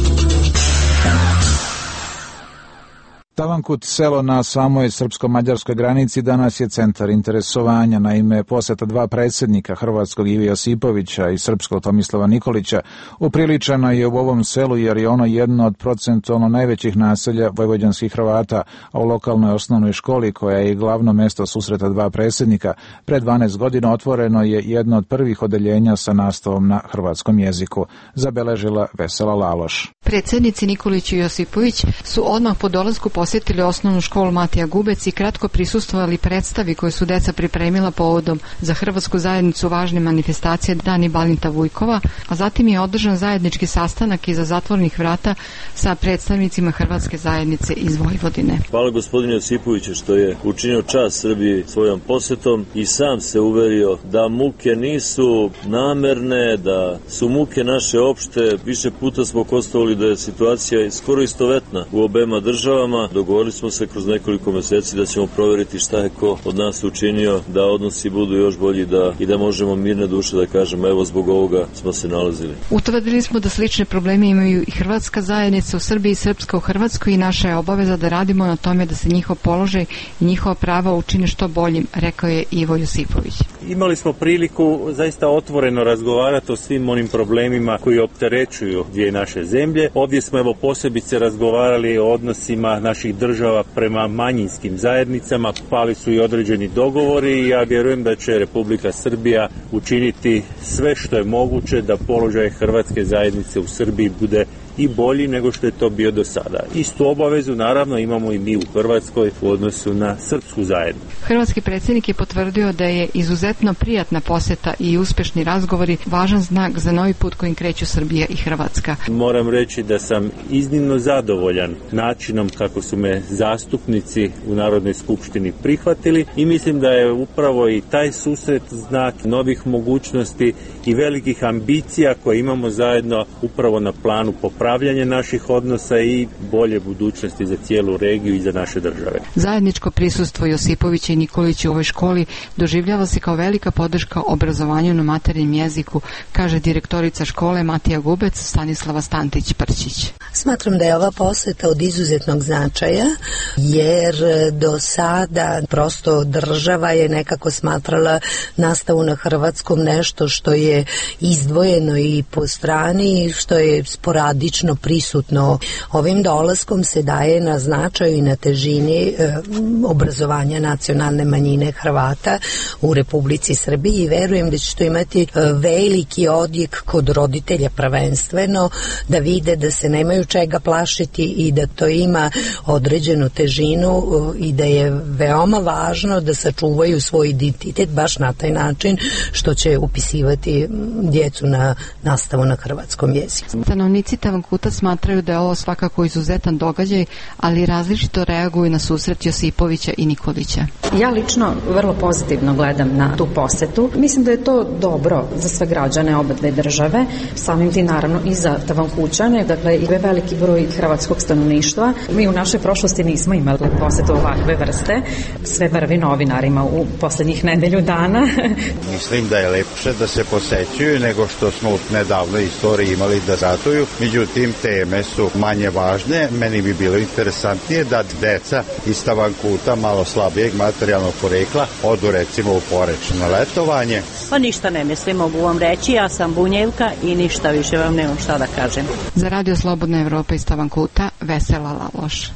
S1: Tavankut, selo na samoj srpsko-mađarskoj granici, danas je centar interesovanja. Naime, posjeta dva predsjednika, hrvatskog Ive Josipovića i srpskog Tomislava Nikolića, upriličena je u ovom selu jer je ono jedno od procentualno najvećih naselja vojvođanskih Hrvata, a u lokalnoj osnovnoj školi, koja je i glavno mesto susreta dva predsjednika, pre 12 godina otvoreno je jedno od prvih odeljenja sa nastavom na hrvatskom jeziku, zabeležila Vesela Laloš.
S27: Predsjednici Nikolić i Josipović su odmah po dolasku posjetili osnovnu školu Matija Gubec i kratko prisustvovali predstavi koju su deca pripremila povodom za hrvatsku zajednicu važne manifestacije Dani Balinta Vujkova, a zatim je održan zajednički sastanak iza zatvornih vrata sa predstavnicima hrvatske zajednice iz Vojvodine.
S28: Hvala gospodinu Josipoviću što je učinio čast Srbiji svojom posjetom i sam se uverio da muke nisu namerne, da su muke naše opšte. Više puta smo konstatovali da je situacija skoro istovetna u obema državama. Dogovorili smo se kroz nekoliko meseci da ćemo provjeriti šta je ko od nas učinio da odnosi budu još bolji i da možemo mirne duše da kažemo evo zbog ovoga smo se nalazili.
S27: Utvrdili smo da slične probleme imaju i hrvatska zajednica u Srbiji i srpska u Hrvatskoj i naša je obaveza da radimo na tome da se njihov položaj i njihova prava učine što boljim, rekao je Ivo Josipović.
S29: Imali smo priliku zaista otvoreno razgovarati o svim onim problemima koji opterećuju dvije naše zemlje. Ovdje smo evo posebice razgovarali o odnosima naše naših država prema manjinskim zajednicama, pali su i određeni dogovori i ja vjerujem da će Republika Srbija učiniti sve što je moguće da položaj hrvatske zajednice u Srbiji bude i bolji nego što je to bio do sada. Istu obavezu naravno imamo i mi u Hrvatskoj u odnosu na srpsku zajednicu.
S27: Hrvatski predsjednik je potvrdio da je izuzetno prijatna posjeta i uspješni razgovori važan znak za novi put kojim kreću Srbija i Hrvatska.
S29: Moram reći da sam iznimno zadovoljan načinom kako su me zastupnici u Narodnoj skupštini prihvatili i mislim da je upravo i taj susret znak novih mogućnosti i velikih ambicija koje imamo zajedno upravo na planu popravljanja naših odnosa i bolje budućnosti za cijelu regiju i za naše države.
S27: Zajedničko prisustvo Josipovića i Nikolića u ovoj školi doživljava se kao velika podrška obrazovanju na materinjem jeziku, kaže direktorica škole Matija Gubec Stanislava Stantić-Prčić.
S2: Smatram da je ova posjeta od izuzetnog značaja, jer do sada prosto država je nekako smatrala nastavu na hrvatskom nešto što je izdvojeno i po strani, što je sporadično prisutno. Ovim dolaskom se daje na značaju i na težini obrazovanja nacionalne manjine Hrvata u Republici Srbiji i verujem da će to imati veliki odjek kod roditelja prvenstveno, da vide da se nemaju čega plašiti i da to ima određenu težinu i da je veoma važno da sačuvaju svoj identitet baš na taj način što će upisivati djecu na nastavu na hrvatskom jeziku.
S27: Stanovnici Tavankuta smatraju da je ovo svakako izuzetan događaj, ali različito reaguju na susret Josipovića i Nikolića.
S10: Ja lično vrlo pozitivno gledam na tu posetu. Mislim da je to dobro za sve građane oba dve države, samim tim naravno i za Tavankućane, dakle i veliki broj hrvatskog stanovništva. Mi u našoj prošlosti nismo imali posetu ovakve vrste. Sve vrvi novinarima u posljednjih nedelju dana.
S12: Mislim da je lepše da se posećuju nego što smo u nedavnoj istoriji imali da ratuju. Međutim, teme su manje važne. Meni bi bilo interesantnije da deca iz Tavankuta malo slabijeg materijalnog porekla odu recimo u Poreč na letovanje.
S11: Pa ništa ne mislim, mogu vam reći, ja sam Bunjevka i ništa više vam nemam šta da kažem.
S27: Za Radio Slobodna Evropa iz Tavankuta, Vesela Laloš.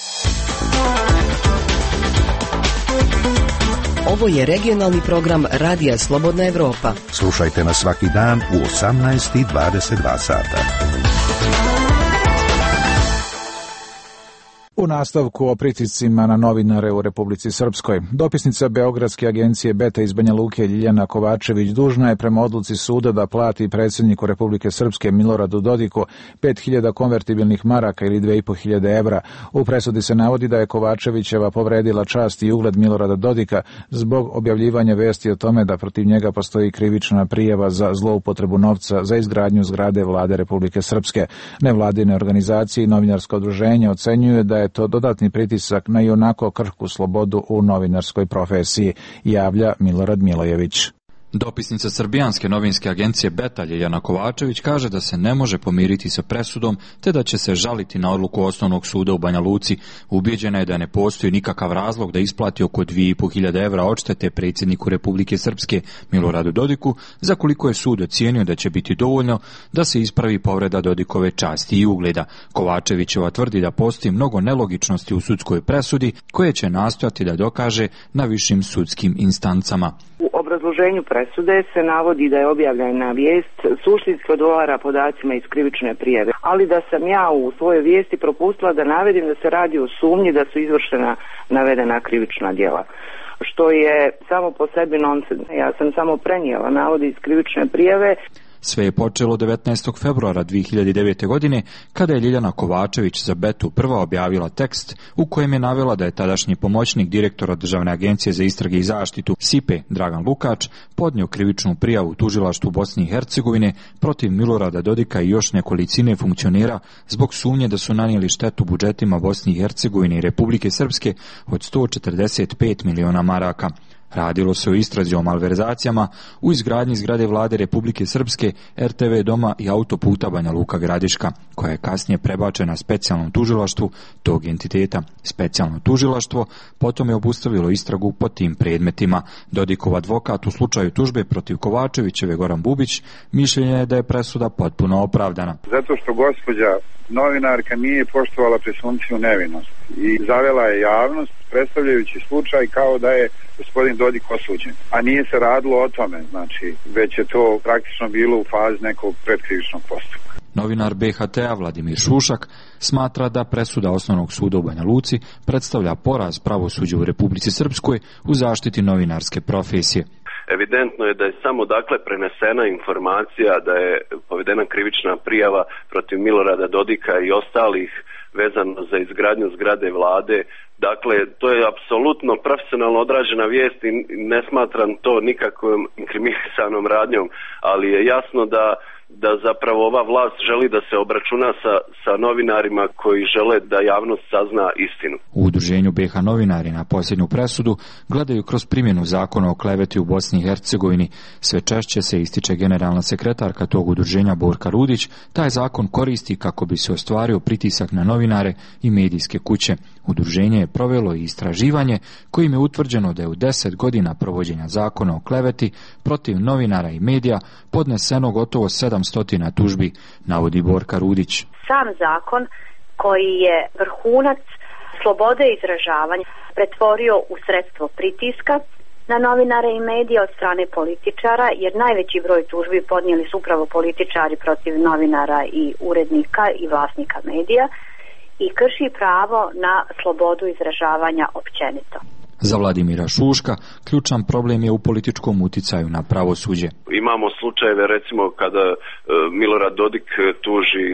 S17: Ovo je regionalni program Radija Slobodna Evropa.
S16: Slušajte nas svaki dan u 18:22 sata.
S1: U nastavku o pritiscima na novinare u Republici Srpskoj. Dopisnica Beogradske agencije Beta iz Banja Luke Ljiljana Kovačević dužna je prema odluci suda da plati predsjedniku Republike Srpske Miloradu Dodiku 5.000 konvertibilnih maraka ili 2.500 evra. U presudi se navodi da je Kovačevićeva povredila čast i ugled Milorada Dodika zbog objavljivanja vesti o tome da protiv njega postoji krivična prijava za zloupotrebu novca za izgradnju zgrade Vlade Republike Srpske. Nevladine organizacije i novinarsko udruženje ocenjuju da je to dodatni pritisak na ionako krhku slobodu u novinarskoj profesiji, javlja Milorad Milojević.
S18: Dopisnica srbijanske novinske agencije Beta Ljiljana Kovačević kaže da se ne može pomiriti sa presudom te da će se žaliti na odluku Osnovnog suda u Banja Luci. Ubijeđena je da ne postoji nikakav razlog da isplati oko 2.500 evra odštete predsjedniku Republike Srpske Miloradu Dodiku, za koliko je sud ocijenio da će biti dovoljno da se ispravi povreda Dodikove časti i ugleda. Kovačevićeva tvrdi da postoji mnogo nelogičnosti u sudskoj presudi koje će nastojati da dokaže na višim sudskim instancama.
S19: U obrazloženju presude se navodi da je objavljena vijest suštinski odgovara podacima iz krivične prijave, ali da sam ja u svojoj vijesti propustila da navedim da se radi o sumnji da su izvršena navedena krivična djela, što je samo po sebi nonsens. Ja sam samo prenijela navode iz krivične prijave.
S18: Sve je počelo 19. februara 2009. godine, kada je Ljiljana Kovačević za Betu prva objavila tekst u kojem je navela da je tadašnji pomoćnik direktora Državne agencije za istrage i zaštitu SIPE Dragan Lukač podnio krivičnu prijavu tužilaštvu Bosne i Hercegovine protiv Milorada Dodika i još nekolicine funkcionera zbog sumnje da su nanijeli štetu budžetima Bosne i Hercegovine i Republike Srpske od 145 miliona maraka. Radilo se o istrazi o malverzacijama u izgradnji zgrade Vlade Republike Srpske, RTV doma i autoputa Banja Luka Gradiška, koja je kasnije prebačena specijalnom tužilaštvu tog entiteta. Specijalno tužilaštvo potom je obustavilo istragu po tim predmetima. Dodikov advokat u slučaju tužbe protiv Kovačevićeve Goran Bubić mišljenje je da je presuda potpuno opravdana.
S20: Zato što gospođa
S3: novinarka nije poštovala presumpciju nevinosti i zavela je javnost predstavljajući slučaj kao da je gospodin Dodik osuđen. A nije se radilo o tome, znači već je to praktično bilo u fazi nekog predkrivičnog postupka.
S18: Novinar BHT-a Vladimir Šušak smatra da presuda Osnovnog suda u Banja Luci predstavlja poraz pravosuđa u Republici Srpskoj u zaštiti novinarske profesije.
S4: Evidentno je da je samo prenesena informacija da je povedena krivična prijava protiv Milorada Dodika i ostalih vezano za izgradnju zgrade vlade. Dakle, to je apsolutno profesionalno odrađena vijest i ne smatram to nikakvom inkriminisanom radnjom, ali je jasno da zapravo ova vlast želi da se obračuna sa novinarima koji žele da javnost sazna istinu.
S18: U udruženju BH novinari na posljednju presudu gledaju kroz primjenu zakona o kleveti u Bosni i Hercegovini. Sve češće se ističe generalna sekretarka tog udruženja Borka Rudić, taj zakon koristi kako bi se ostvario pritisak na novinare i medijske kuće. Udruženje je provelo i istraživanje kojim je utvrđeno da je u 10 godina provođenja zakona o kleveti protiv novinara i medija podneseno gotovo 700 tužbi, navodi Borka Rudić.
S5: Sam zakon koji je vrhunac slobode izražavanja pretvorio u sredstvo pritiska na novinare i medije od strane političara, jer najveći broj tužbi podnijeli su upravo političari protiv novinara i urednika i vlasnika medija i krši pravo na slobodu izražavanja općenito.
S18: Za Vladimira Šuška ključan problem je u političkom uticaju na pravosuđe.
S4: Imamo slučajeve recimo kada Milorad Dodik tuži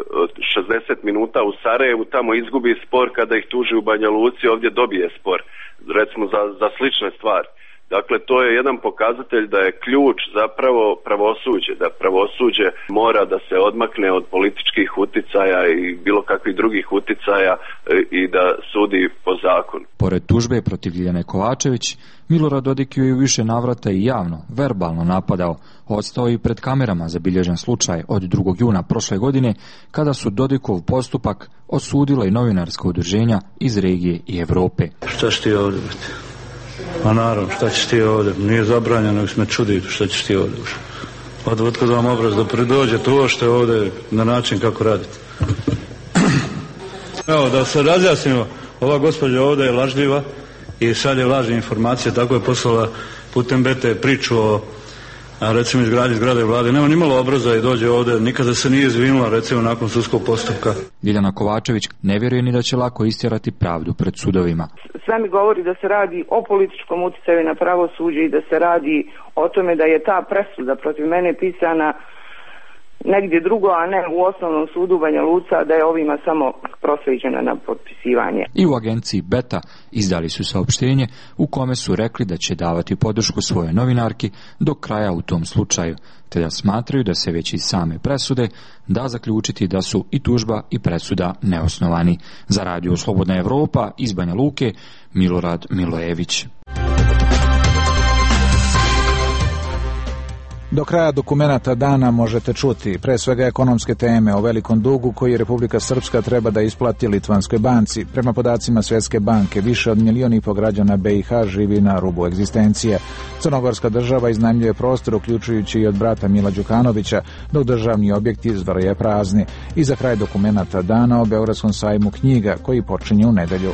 S4: 60 minuta u Sarajevu, tamo izgubi spor, kada ih tuži u Banja Luci ovdje dobije spor, recimo za slične stvari. Dakle, to je jedan pokazatelj da je ključ zapravo pravosuđe, da pravosuđe mora da se odmakne od političkih uticaja i bilo kakvih drugih uticaja i da sudi po zakonu.
S18: Pored tužbe protiv Ljiljane Kovačević, Milorad Dodik ju je u više navrata i javno, verbalno napadao. Ostao i pred kamerama zabilježen slučaj od 2. juna prošle godine, kada su Dodikov postupak osudila i novinarska udruženja iz regije i Europe.
S20: Šta ćeš ti ovdje? A naravno, šta ćeš ti ovdje? Nije zabranjeno, nego se me čudi šta ćeš ti ovdje. Otkud vam obraz da pridođete uošte ovdje na način kako radite. Evo, da se razjasnimo, ova gospođa ovdje je lažljiva i šalje lažne informacije, tako je poslala putem BT priču o recimo izgradnji zgrade vlade. Nema ni malo obraza i dođe ovdje, nikada se nije izvinula recimo nakon sudskog postupka.
S18: Ljiljana Kovačević ne vjeruje ni da će lako istjerati pravdu pred sudovima.
S19: Sve mi govori da se radi o političkom utjecaju na pravosuđe i da se radi o tome da je ta presuda protiv mene pisana negdje drugo, a ne u Osnovnom sudu Banja Luca, da je ovima samo proslijeđena na potpisivanje.
S18: I u agenciji Beta izdali su saopštenje u kome su rekli da će davati podršku svoje novinarki do kraja u tom slučaju, te da smatraju da se već iz same presude da zaključiti da su i tužba i presuda neosnovani. Za Radio Slobodna Evropa iz Banja Luke, Milorad Milojević.
S1: Do kraja dokumenata dana možete čuti pre svega ekonomske teme o velikom dugu koji Republika Srpska treba da isplati Litvanskoj banci. Prema podacima Svjetske banke, više od 1,5 miliona građana BiH živi na rubu egzistencije. Crnogorska država iznajmljuje prostor, uključujući i od brata Mila Đukanovića, dok državni objekti zvrje prazni. I za kraj dokumenata dana o Beogradskom sajmu knjiga koji počinje u nedelju.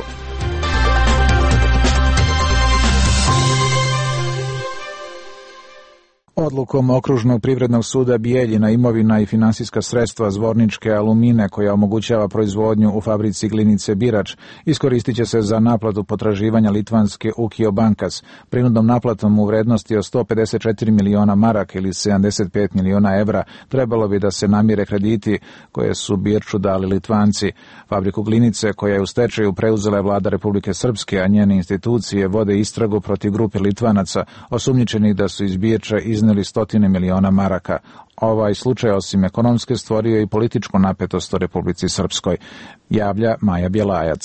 S1: Odlukom Okružnog privrednog suda Bijeljina imovina i finansijska sredstva Zvorničke Alumine, koja omogućava proizvodnju u fabrici glinice Birač, iskoristit će se za naplatu potraživanja litvanske Ukio Bankas, prinudnom naplatom u vrednosti od 154 miliona maraka ili 75 miliona evra. Trebalo bi da se namire krediti koje su Birču dali Litvanci. Fabriku glinice, koja je u stečaju, preuzela je vlada Republike Srpske, a njene institucije vode istragu protiv grupe Litvanaca, osumnjičenih da su iz Birča izneli 100 miliona maraka. Ovaj slučaj osim ekonomske stvorio i političku napetost u Republici Srpskoj, javlja Maja Bjelajac.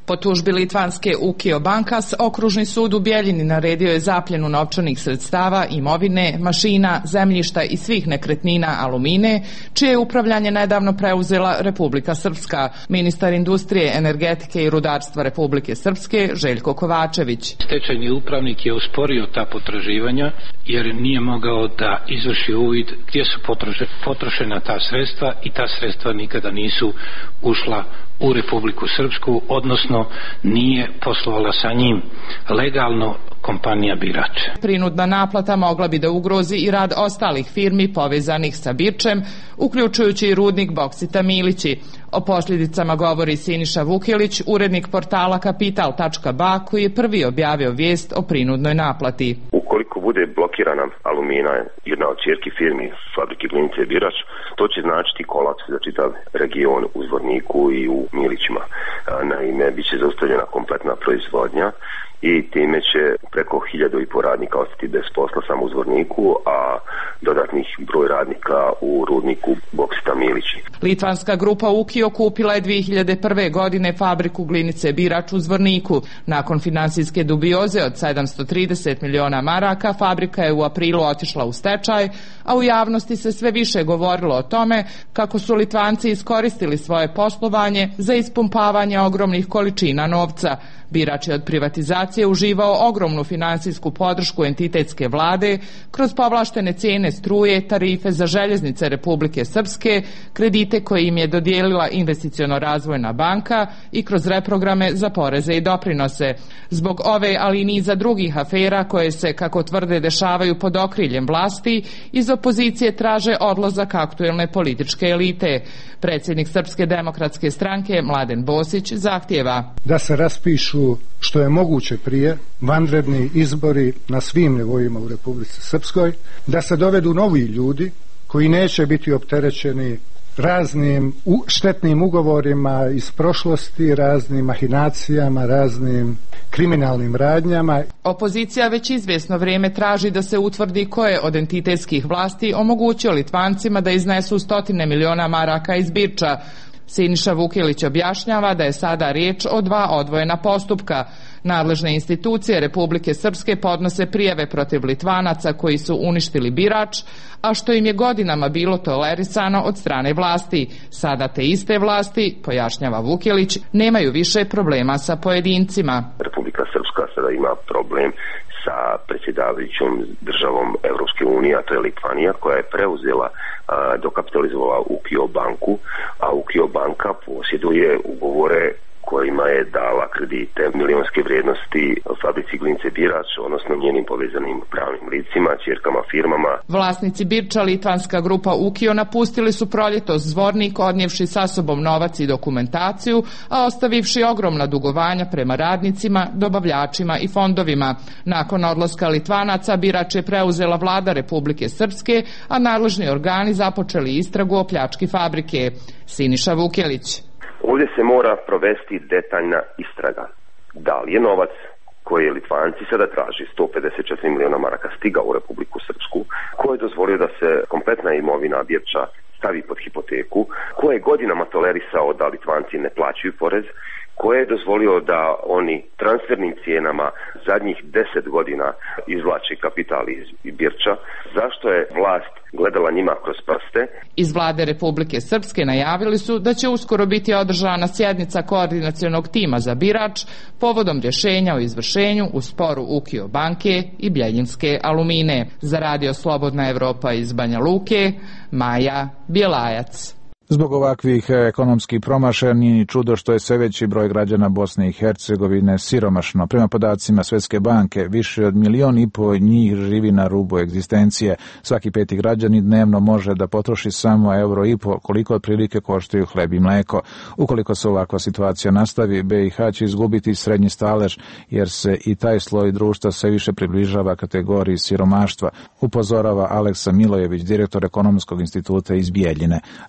S6: Po tužbi litvanske Ukio Bankas, okružni sud u Bijeljini naredio je zapljenu novčanih sredstava, imovine, mašina, zemljišta i svih nekretnina Alumine, čije je upravljanje nedavno preuzela Republika Srpska. Ministar industrije, energetike i rudarstva Republike Srpske, Željko Kovačević.
S7: Stečajni upravnik je usporio ta potraživanja jer nije mogao da izvrši uvid gdje su potrošena ta sredstva i ta sredstva nikada nisu ušla u Republiku Srpsku, odnosno nije poslovala sa njim legalno kompanija Birač.
S6: Prinudna naplata mogla bi da ugrozi i rad ostalih firmi povezanih sa Birčem, uključujući i rudnik Boksita Milići. O posljedicama govori Siniša Vukilić, urednik portala Kapital.ba, koji je prvi objavio vijest o prinudnoj naplati.
S9: Ukoliko bude blokirana Alumina, jedna od ćerki firmi fabrike Glinice Birač, to će značiti kolaps za čitav region u Zvorniku i u Milićima. Naime, bit će zaustavljena kompletna proizvodnja i time će preko 1.500 radnika ostati bez posla samo u Zvorniku, a dodatnih broj radnika u rudniku Boksita Milići.
S6: Litvanska grupa Ukio kupila je 2001. godine fabriku Glinice Birač u Zvorniku. Nakon finansijske dubioze od 730 miliona maraka, fabrika je u aprilu otišla u stečaj, a u javnosti se sve više govorilo o tome kako su Litvanci iskoristili svoje poslovanje za ispumpavanje ogromnih količina novca. Birač je od privatizacije uživao ogromnu finansijsku podršku entitetske vlade kroz povlaštene cijene struje, tarife za željeznice Republike Srpske, kredite koje im je dodijelila Investiciono-razvojna banka i kroz reprograme za poreze i doprinose. Zbog ove, ali i niza drugih afera koje se, kako tvrde, dešavaju pod okriljem vlasti, iz opozicije traže odlazak aktuelne političke elite. Predsjednik Srpske demokratske stranke Mladen Bosić zahtijeva
S8: da se raspišu što je moguće prije vanredni izbori na svim nivoima u Republici Srpskoj, da se dovedu novi ljudi koji neće biti opterećeni raznim štetnim ugovorima iz prošlosti, raznim mahinacijama, raznim kriminalnim radnjama.
S6: Opozicija već izvjesno vrijeme traži da se utvrdi ko je od entitetskih vlasti omogućio Litvancima da iznesu 100 miliona maraka iz Birča. Siniša Vukilić objašnjava da je sada riječ o 2 odvojena postupka. Nadležne institucije Republike Srpske podnose prijave protiv Litvanaca koji su uništili Birač, a što im je godinama bilo tolerisano od strane vlasti. Sada te iste vlasti, pojašnjava Vukilić, nemaju više problema sa pojedincima.
S9: Republika Srpska sada ima problem sa predsjedavajućom državom Europske unije, a to je Litvanija, koja je preuzela, dokapitalizovala Ukio banku, a Ukio banka posjeduje ugovore kojima je dala kredite milionske vrijednosti fabrici Glinice Birač, odnosno njenim povezanim pravnim licima, ćerkama, firmama.
S6: Vlasnici Birča, litvanska grupa Ukio, napustili su proljetos Zvornik, odnijevši sa sobom novac i dokumentaciju, a ostavivši ogromna dugovanja prema radnicima, dobavljačima i fondovima. Nakon odlaska Litvanaca, Birač je preuzela vlada Republike Srpske, a nadležni organi započeli istragu o pljački fabrike. Siniša Vukilić.
S9: Ovdje se mora provesti detaljna istraga. Da li je novac koji Litvanci sada traži, 154 miliona maraka, stigao u Republiku Srpsku, ko je dozvolio da se kompletna imovina Birča stavi pod hipoteku, ko je godinama tolerisao da Litvanci ne plaćaju porez, ko je dozvolio da oni transfernim cijenama zadnjih 10 godina izvlače kapital iz Birča, zašto je vlast gledala njima kroz prste.
S6: Iz vlade Republike Srpske najavili su da će uskoro biti održana sjednica koordinacionog tima za Birač povodom rješenja o izvršenju u sporu Ukio banke i Bjeljinske Alumine. Za Radio Slobodna Evropa iz Banja Luke, Maja Bjelajac.
S1: Zbog ovakvih ekonomskih promašaja nije ni čudo što je sve veći broj građana Bosne i Hercegovine siromašno. Prema podacima Svjetske banke, više od 1,5 miliona njih živi na rubu egzistencije. Svaki 5. građanin dnevno može da potroši samo €1,5 koliko otprilike koštaju hleb i mleko. Ukoliko se ovakva situacija nastavi, BiH će izgubiti srednji stalež, jer se i taj sloj društva sve više približava kategoriji siromaštva, upozorava Aleksa Milojević, direktor Ekonomskog instituta iz Bijeljine. Razgovarao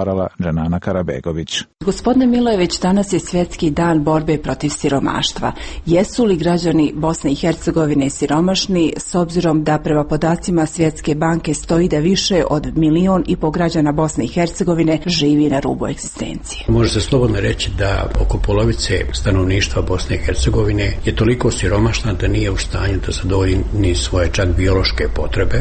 S1: razgovarala Dženana Karabegović.
S13: Gospodine Milojević, danas je svjetski dan borbe protiv siromaštva. Jesu li građani Bosne i Hercegovine siromašni, s obzirom da prema podacima Svjetske banke stoji da više od 1,5 miliona građana Bosne i Hercegovine živi na rubu egzistencije?
S14: Može se slobodno reći da oko polovice stanovništva Bosne i Hercegovine je toliko siromašna da nije u stanju da zadovolji ni svoje čak biološke potrebe,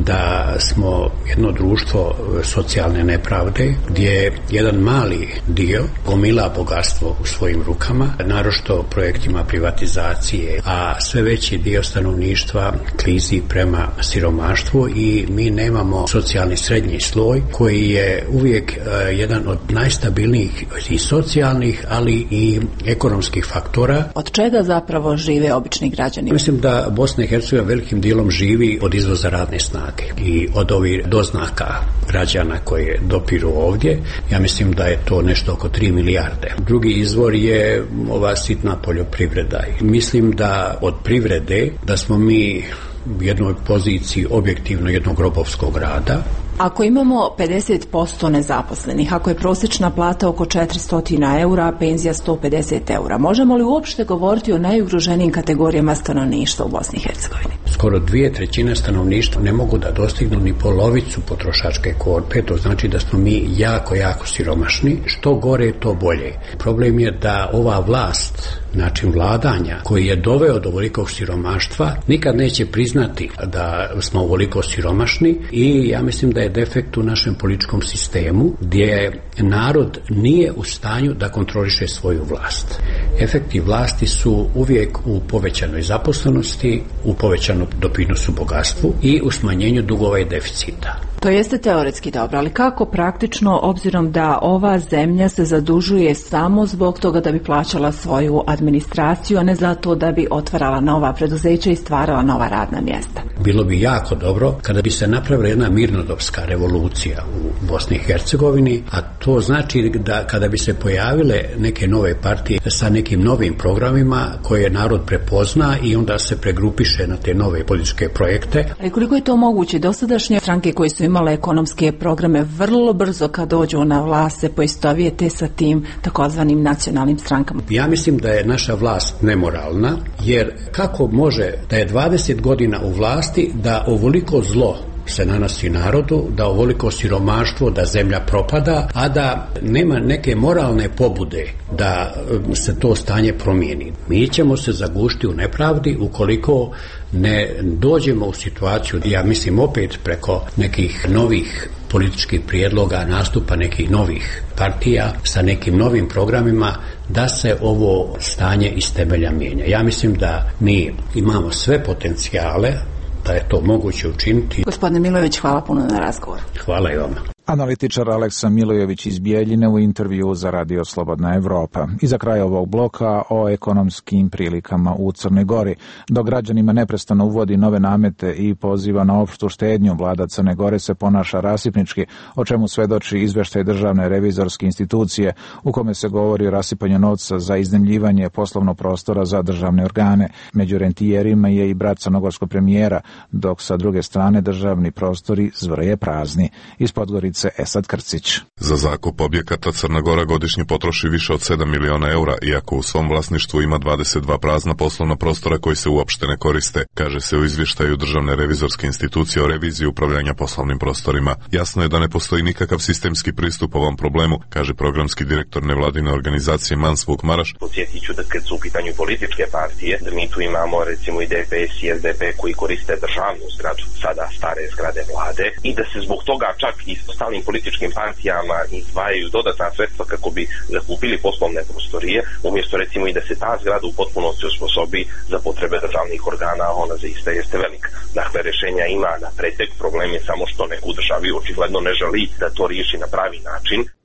S14: da smo jedno društvo socijalne nepravde gdje jedan mali dio gomila bogatstvo u svojim rukama, naročito projektima privatizacije, a sve veći dio stanovništva klizi prema siromaštvu i mi nemamo socijalni srednji sloj koji je uvijek jedan od najstabilnijih i socijalnih, ali i ekonomskih faktora.
S13: Od čega zapravo žive obični građani?
S14: Mislim da Bosna i Hercegovina velikim dijelom živi od izvoza radne snage i od ovih doznaka građana koje dopiru ovdje. Ja mislim da je to nešto oko 3 milijarde. Drugi izvor je ova sitna poljoprivreda. Mislim da od privrede da smo mi u jednoj poziciji objektivno jednog robovskog rada.
S13: Ako imamo 50% nezaposlenih, ako je prosječna plata oko 400 eura, a penzija 150 eura, možemo li uopšte govoriti o najugroženijim kategorijama stanovništva u Bosni i Hercegovini?
S14: Skoro 2/3 stanovništva ne mogu da dostignu ni polovicu potrošačke korpe, to znači da smo mi jako, jako siromašni. Što gore, to bolje. Problem je da ova vlast, način vladanja koji je doveo do ovolikog siromaštva, nikad neće priznati da smo ovoliko siromašni i ja mislim da je defekt u našem političkom sistemu gdje narod nije u stanju da kontroliše svoju vlast. Efekti vlasti su uvijek u povećanoj zaposlenosti, u povećanom doprinosu bogatstvu i u smanjenju dugova i deficita.
S13: To jeste teoretski dobro, ali kako praktično, obzirom da ova zemlja se zadužuje samo zbog toga da bi plaćala svoju administraciju, a ne zato da bi otvarala nova preduzeća i stvarala nova radna mjesta?
S14: Bilo bi jako dobro kada bi se napravila jedna mirnodopska revolucija u Bosni i Hercegovini, a to znači da kada bi se pojavile neke nove partije sa nekim novim programima koje narod prepozna i onda se pregrupiše na te nove političke projekte.
S13: Ali koliko je to moguće? Dosadašnje stranke koje su imale ekonomske programe vrlo brzo kad dođu na vlast se poistovijete sa tim takozvanim nacionalnim strankama.
S14: Ja mislim da je naša vlast nemoralna, jer kako može da je 20 godina u vlasti da ovoliko zlo se nanosi narodu, da ovoliko siromaštvo, da zemlja propada, a da nema neke moralne pobude da se to stanje promijeni. Mi ćemo se zagušiti u nepravdi ukoliko ne dođemo u situaciju, ja mislim opet preko nekih novih političkih prijedloga, nastupa nekih novih partija sa nekim novim programima, da se ovo stanje iz temelja mijenja. Ja mislim da mi imamo sve potencijale da je to moguće učiniti.
S13: Gospodine Milojević, hvala puno na razgovor.
S14: Hvala i vama.
S1: Analitičar Aleksa Milojević iz Bijeljine u intervju za Radio Slobodna Evropa. I za kraj ovog bloka o ekonomskim prilikama u Crnoj Gori. Dok građanima neprestano uvodi nove namete i poziva na opštu štednju, vlada Crne Gore se ponaša rasipnički, o čemu svedoči izveštaj Državne revizorske institucije, u kome se govori o rasipanju novca za iznajmljivanje poslovnog prostora za državne organe. Među rentijerima je i brat crnogorskog premijera, dok sa druge strane državni prostori zvrje prazni. Iz Podgorice Esad Krcić.
S15: Za zakup objekata Crna Gora godišnje potroši više od 7 miliona eura, iako u svom vlasništvu ima 22 prazna poslovna prostora koji se uopšte ne koriste, kaže se u izvještaju Državne revizorske institucije o reviziji upravljanja poslovnim prostorima. Jasno je da ne postoji nikakav sistemski pristup ovom problemu, kaže programski direktor nevladine organizacije Mansvuk Maraš.
S21: Podsjetit ću da kad su u pitanju političke partije, da mi tu imamo recimo i DPS i SDP koji koriste državnu zgradu, sada stare zgrade vlade, i da se zbog toga čak i ostalim političkim partijama izdvajaju dodatna sredstva kako bi zakupili poslovne prostorije, umjesto recimo i da se ta zgrada u potpunosti osposobi za potrebe državnih organa, ona zaista jeste velika. Dakle, rješenja ima na pretek, problem je samo što neko u državi očigledno ne želi da to riješi na pravi način.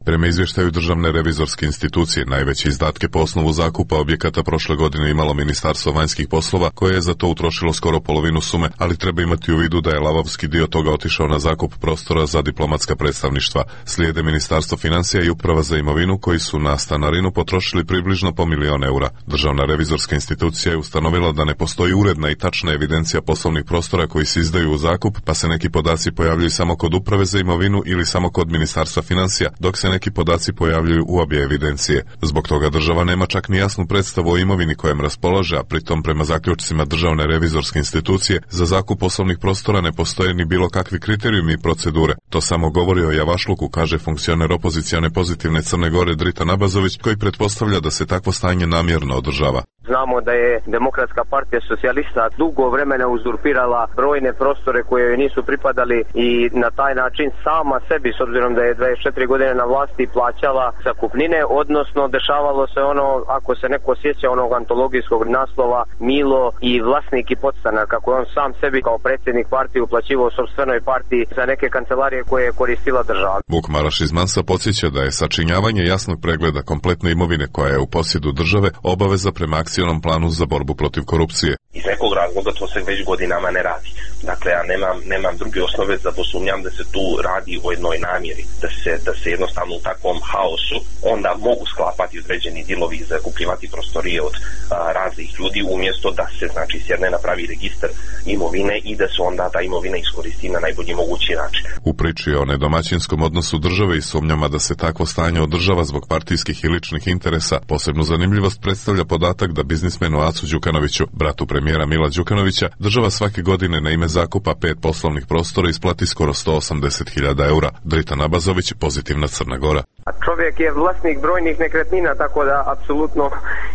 S15: Prema izvještaju Državne revizorske institucije, najveće izdatke po osnovu zakupa objekata prošle godine imalo Ministarstvo vanjskih poslova, koje je za to utrošilo skoro polovinu sume, ali treba imati u vidu da je lavovski dio toga otišao na zakup prostora za diplomatska predstavništva. Slijede Ministarstvo financija i Uprava za imovinu, koji su na stanarinu potrošili približno po 1 milion eura. Državna revizorska institucija je ustanovila da ne postoji uredna i tačna evidencija poslovnih prostora koji se izdaju u zakup, pa se neki podaci pojavljuju samo kod Uprave za imovinu ili samo kod Ministarstva financija, dok se neki podaci pojavljuju u obje evidencije. Zbog toga država nema čak ni jasnu predstavu o imovini kojem raspolaže, a pritom prema zaključcima Državne revizorske institucije za zakup poslovnih prostora ne postoje ni bilo kakvi kriterijumi i procedure. To samo govori o javašluku, kaže funkcioner opozicione Pozitivne Crne Gore Drita Nabazović, koji pretpostavlja da se takvo stanje namjerno održava.
S2: Znamo da je Demokratska partija socijalista dugo vremena uzurpirala brojne prostore koje joj nisu pripadali i na taj način sama sebi, s obzirom da je 24 godine na vlasti, plaćala zakupnine, odnosno dešavalo se ono, ako se neko sjeća onog antologijskog naslova, Milo i vlasnik i podstanar, kako je on sam sebi kao predsjednik partije uplaćivao sopstvenoj partiji za neke kancelarije koje je koristila država.
S15: Vuk Maraš iz Mansa podsjeća da je sačinjavanje jasnog pregleda kompletne imovine koja je u posjedu države obaveza prema akcionom planu za borbu protiv korupcije.
S21: Iz nekog razloga to se već godinama ne radi. Dakle, ja nemam druge osnove da posumnjam da se tu radi o jednoj namjeri, da se jednostavno u takvom haosu onda mogu sklapati određeni dilovi i zakupljivati prostorije od raznih ljudi, umjesto da se, znači, sjedne napravi registar imovine i da se onda ta imovina iskoristi na najbolji mogući način.
S15: U priči o nedomaćinskom odnosu države i sumnjama da se takvo stanje održava zbog partijskih i ličnih interesa, posebnu zanimljivost predstavlja podatak da biznismenu Acu Đukanoviću, bratu premijera Mila Đukanovića, država svake godine na ime zakupa 5 poslovnih prostora isplati skoro 180.000 eura. Drita Nabazović, Pozitivna Crna Gora.
S2: Čovjek je vlasnik brojnih nekretnina, tako da apsolutno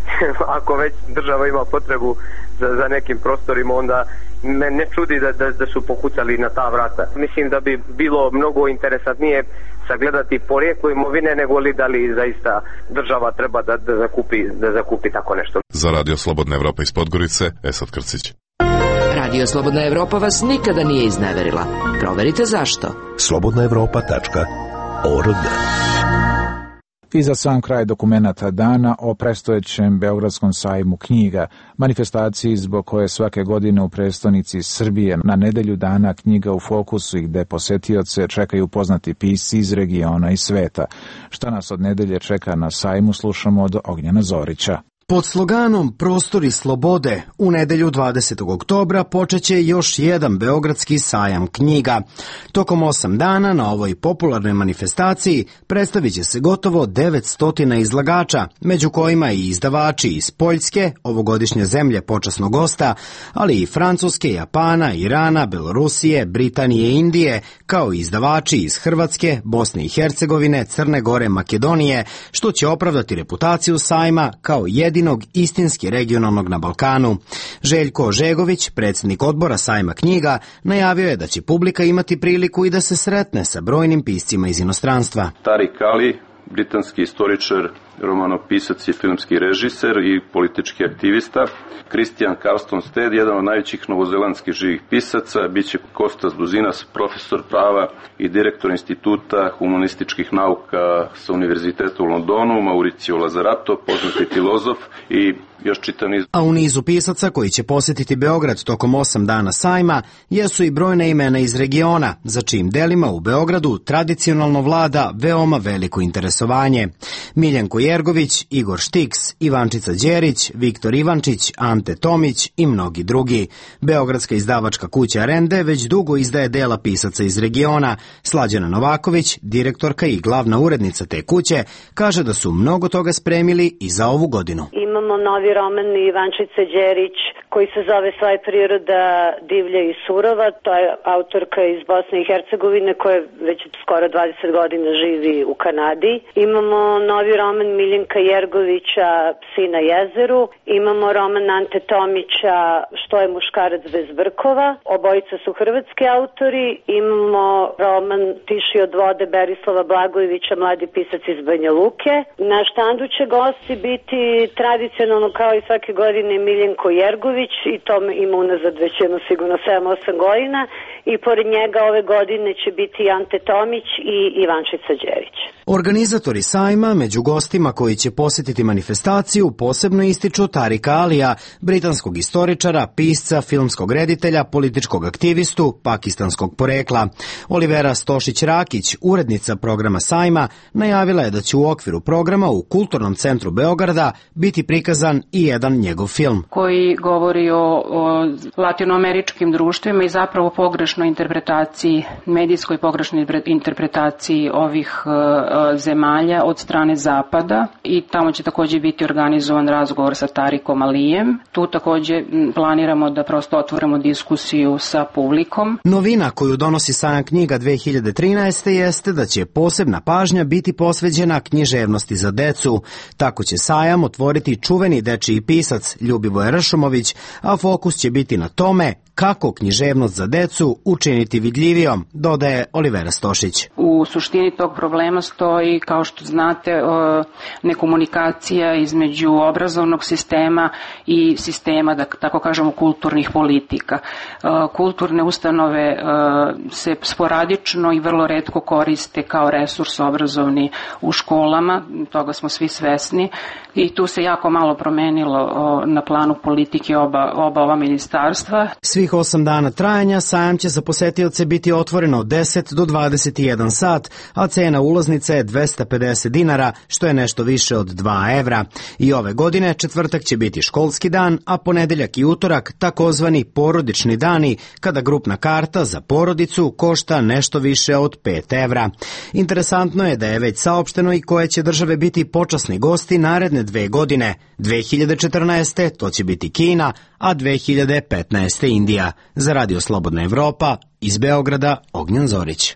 S2: ako već država ima potrebu za nekim prostorima, onda me ne čudi da su pokucali na ta vrata. Mislim da bi bilo mnogo interesantnije sagledati porijeklo imovine, nego li da li zaista država treba da zakupi tako nešto.
S15: Za Radio Slobodna Evropa iz Podgorice, Esad Krcić.
S17: Radio Slobodna Evropa vas nikada nije izneverila. Proverite zašto.
S16: slobodnaevropa.org.
S1: I za sam kraj dokumenata dana o predstojećem Beogradskom sajmu knjiga, manifestaciji zbog koje svake godine u prestonici Srbije na nedelju dana knjiga u fokusu i gde posetioce čekaju poznati pisci iz regiona i sveta. Šta nas od nedelje čeka na sajmu slušamo od Ognjena Zorića.
S10: Pod sloganom Prostori slobode u nedelju 20. oktobra počeće još jedan Beogradski sajam knjiga. Tokom 8 dana na ovoj popularnoj manifestaciji predstavit će se gotovo 900 izlagača, među kojima i izdavači iz Poljske, ovogodišnje zemlje počasnog gosta, ali i Francuske, Japana, Irana, Belorusije, Britanije i Indije, kao i izdavači iz Hrvatske, Bosne i Hercegovine, Crne Gore, Makedonije, što će opravdati reputaciju sajma kao jedinog istinski regionalnog na Balkanu. Željko Žegović, predsjednik odbora sajma knjiga, najavio je da će publika imati priliku i da se sretne sa brojnim piscima iz inostranstva.
S22: Tariq Ali, britanski istoričar, romanopisac i filmski režiser i politički aktivista. Christian Carlston Stead, jedan od najvećih novozelandskih živih pisaca, bit će Kostas Duzinas, profesor prava i direktor instituta humanističkih nauka sa Univerziteta u Londonu, Mauricio Lazarato, poznati filozof i još čitav niz.
S10: A u nizu pisaca koji će posjetiti Beograd tokom 8 dana sajma jesu i brojne imena iz regiona, za čijim delima u Beogradu tradicionalno vlada veoma veliko interesovanje. Miljenko Jergović, Igor Štiks, Ivančica Đerić, Viktor Ivančić, Ante Tomić i mnogi drugi. Beogradska izdavačka kuća Rende već dugo izdaje dela pisaca iz regiona. Slađana Novaković, direktorka i glavna urednica te kuće, kaže da su mnogo toga spremili i za ovu godinu.
S23: Imamo novi roman Ivančice Đerić koji se zove Sva je priroda divlja i surova. To je autorka iz Bosne i Hercegovine koja već skoro 20 godina živi u Kanadi. Imamo novi roman Miljenka Jergovića Psi na jezeru. Imamo roman Ante Tomića Što je muškarac bez brkova. Obojica su hrvatski autori. Imamo roman Tiši od vode Berislava Blagojevića, mladi pisac iz Banja Luke. Na štandu će gosti biti tradicionalno kao i svake godine Miljenko Jergović, Rašomović i to ima unazad već jedno sigurno 7-8 godina i pored njega ove godine će biti Ante Tomić i Ivančica Đerić.
S10: Organizatori sajma među gostima koji će posjetiti manifestaciju posebno ističu Tarika Alija, britanskog istoričara, pisca, filmskog reditelja, političkog aktivistu, pakistanskog porekla. Olivera Stošić-Rakić, urednica programa sajma, najavila je da će u okviru programa u Kulturnom centru Beograda biti prikazan i jedan njegov film.
S3: Koji govori o latinoameričkim društvima i zapravo pogrešnoj interpretaciji, medijskoj pogrešnoj interpretaciji ovih zemalja od strane Zapada i tamo će također biti organizovan razgovor sa Tarikom Alijem. Tu također planiramo da prosto otvorimo diskusiju sa publikom.
S10: Novina koju donosi sajam knjiga 2013. jeste da će posebna pažnja biti posveđena književnosti za decu. Tako će sajam otvoriti čuveni dečiji pisac Ljubivoje Rašomović, a fokus će biti na tome kako književnost za decu učiniti vidljivijom, dodaje Olivera Stošić.
S3: U suštini tog problema stoji, kao što znate, nekomunikacija između obrazovnog sistema i sistema, da tako kažemo, kulturnih politika. Kulturne ustanove se sporadično i vrlo retko koriste kao resurs obrazovni u školama, toga smo svi svesni i tu se jako malo promenilo na planu politike oba ova ministarstva.
S10: Svih 8 dana trajanja sajam će za posetioce biti otvoreno od 10 do 21 sat, a cena ulaznice je 250 dinara, što je nešto više od 2 evra. I ove godine četvrtak će biti školski dan, a ponedeljak i utorak takozvani porodični dani, kada grupna karta za porodicu košta nešto više od 5 evra. Interesantno je da je već saopšteno i koje će države biti počasni gosti naredne 2 godine. 2014. to će biti Kina, a 2015. Indija. Za Radio Slobodna Evropa, iz Beograda, Ognjan Zorić.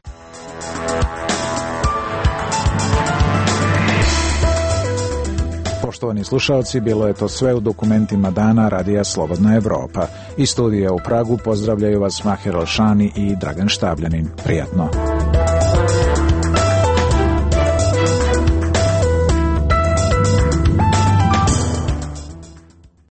S1: Poštovani slušalci, bilo je to sve u dokumentima dana Radija Slobodna Evropa. Iz studija u Pragu pozdravljaju vas Maher Alšani i Dragan Štabljanin. Prijatno.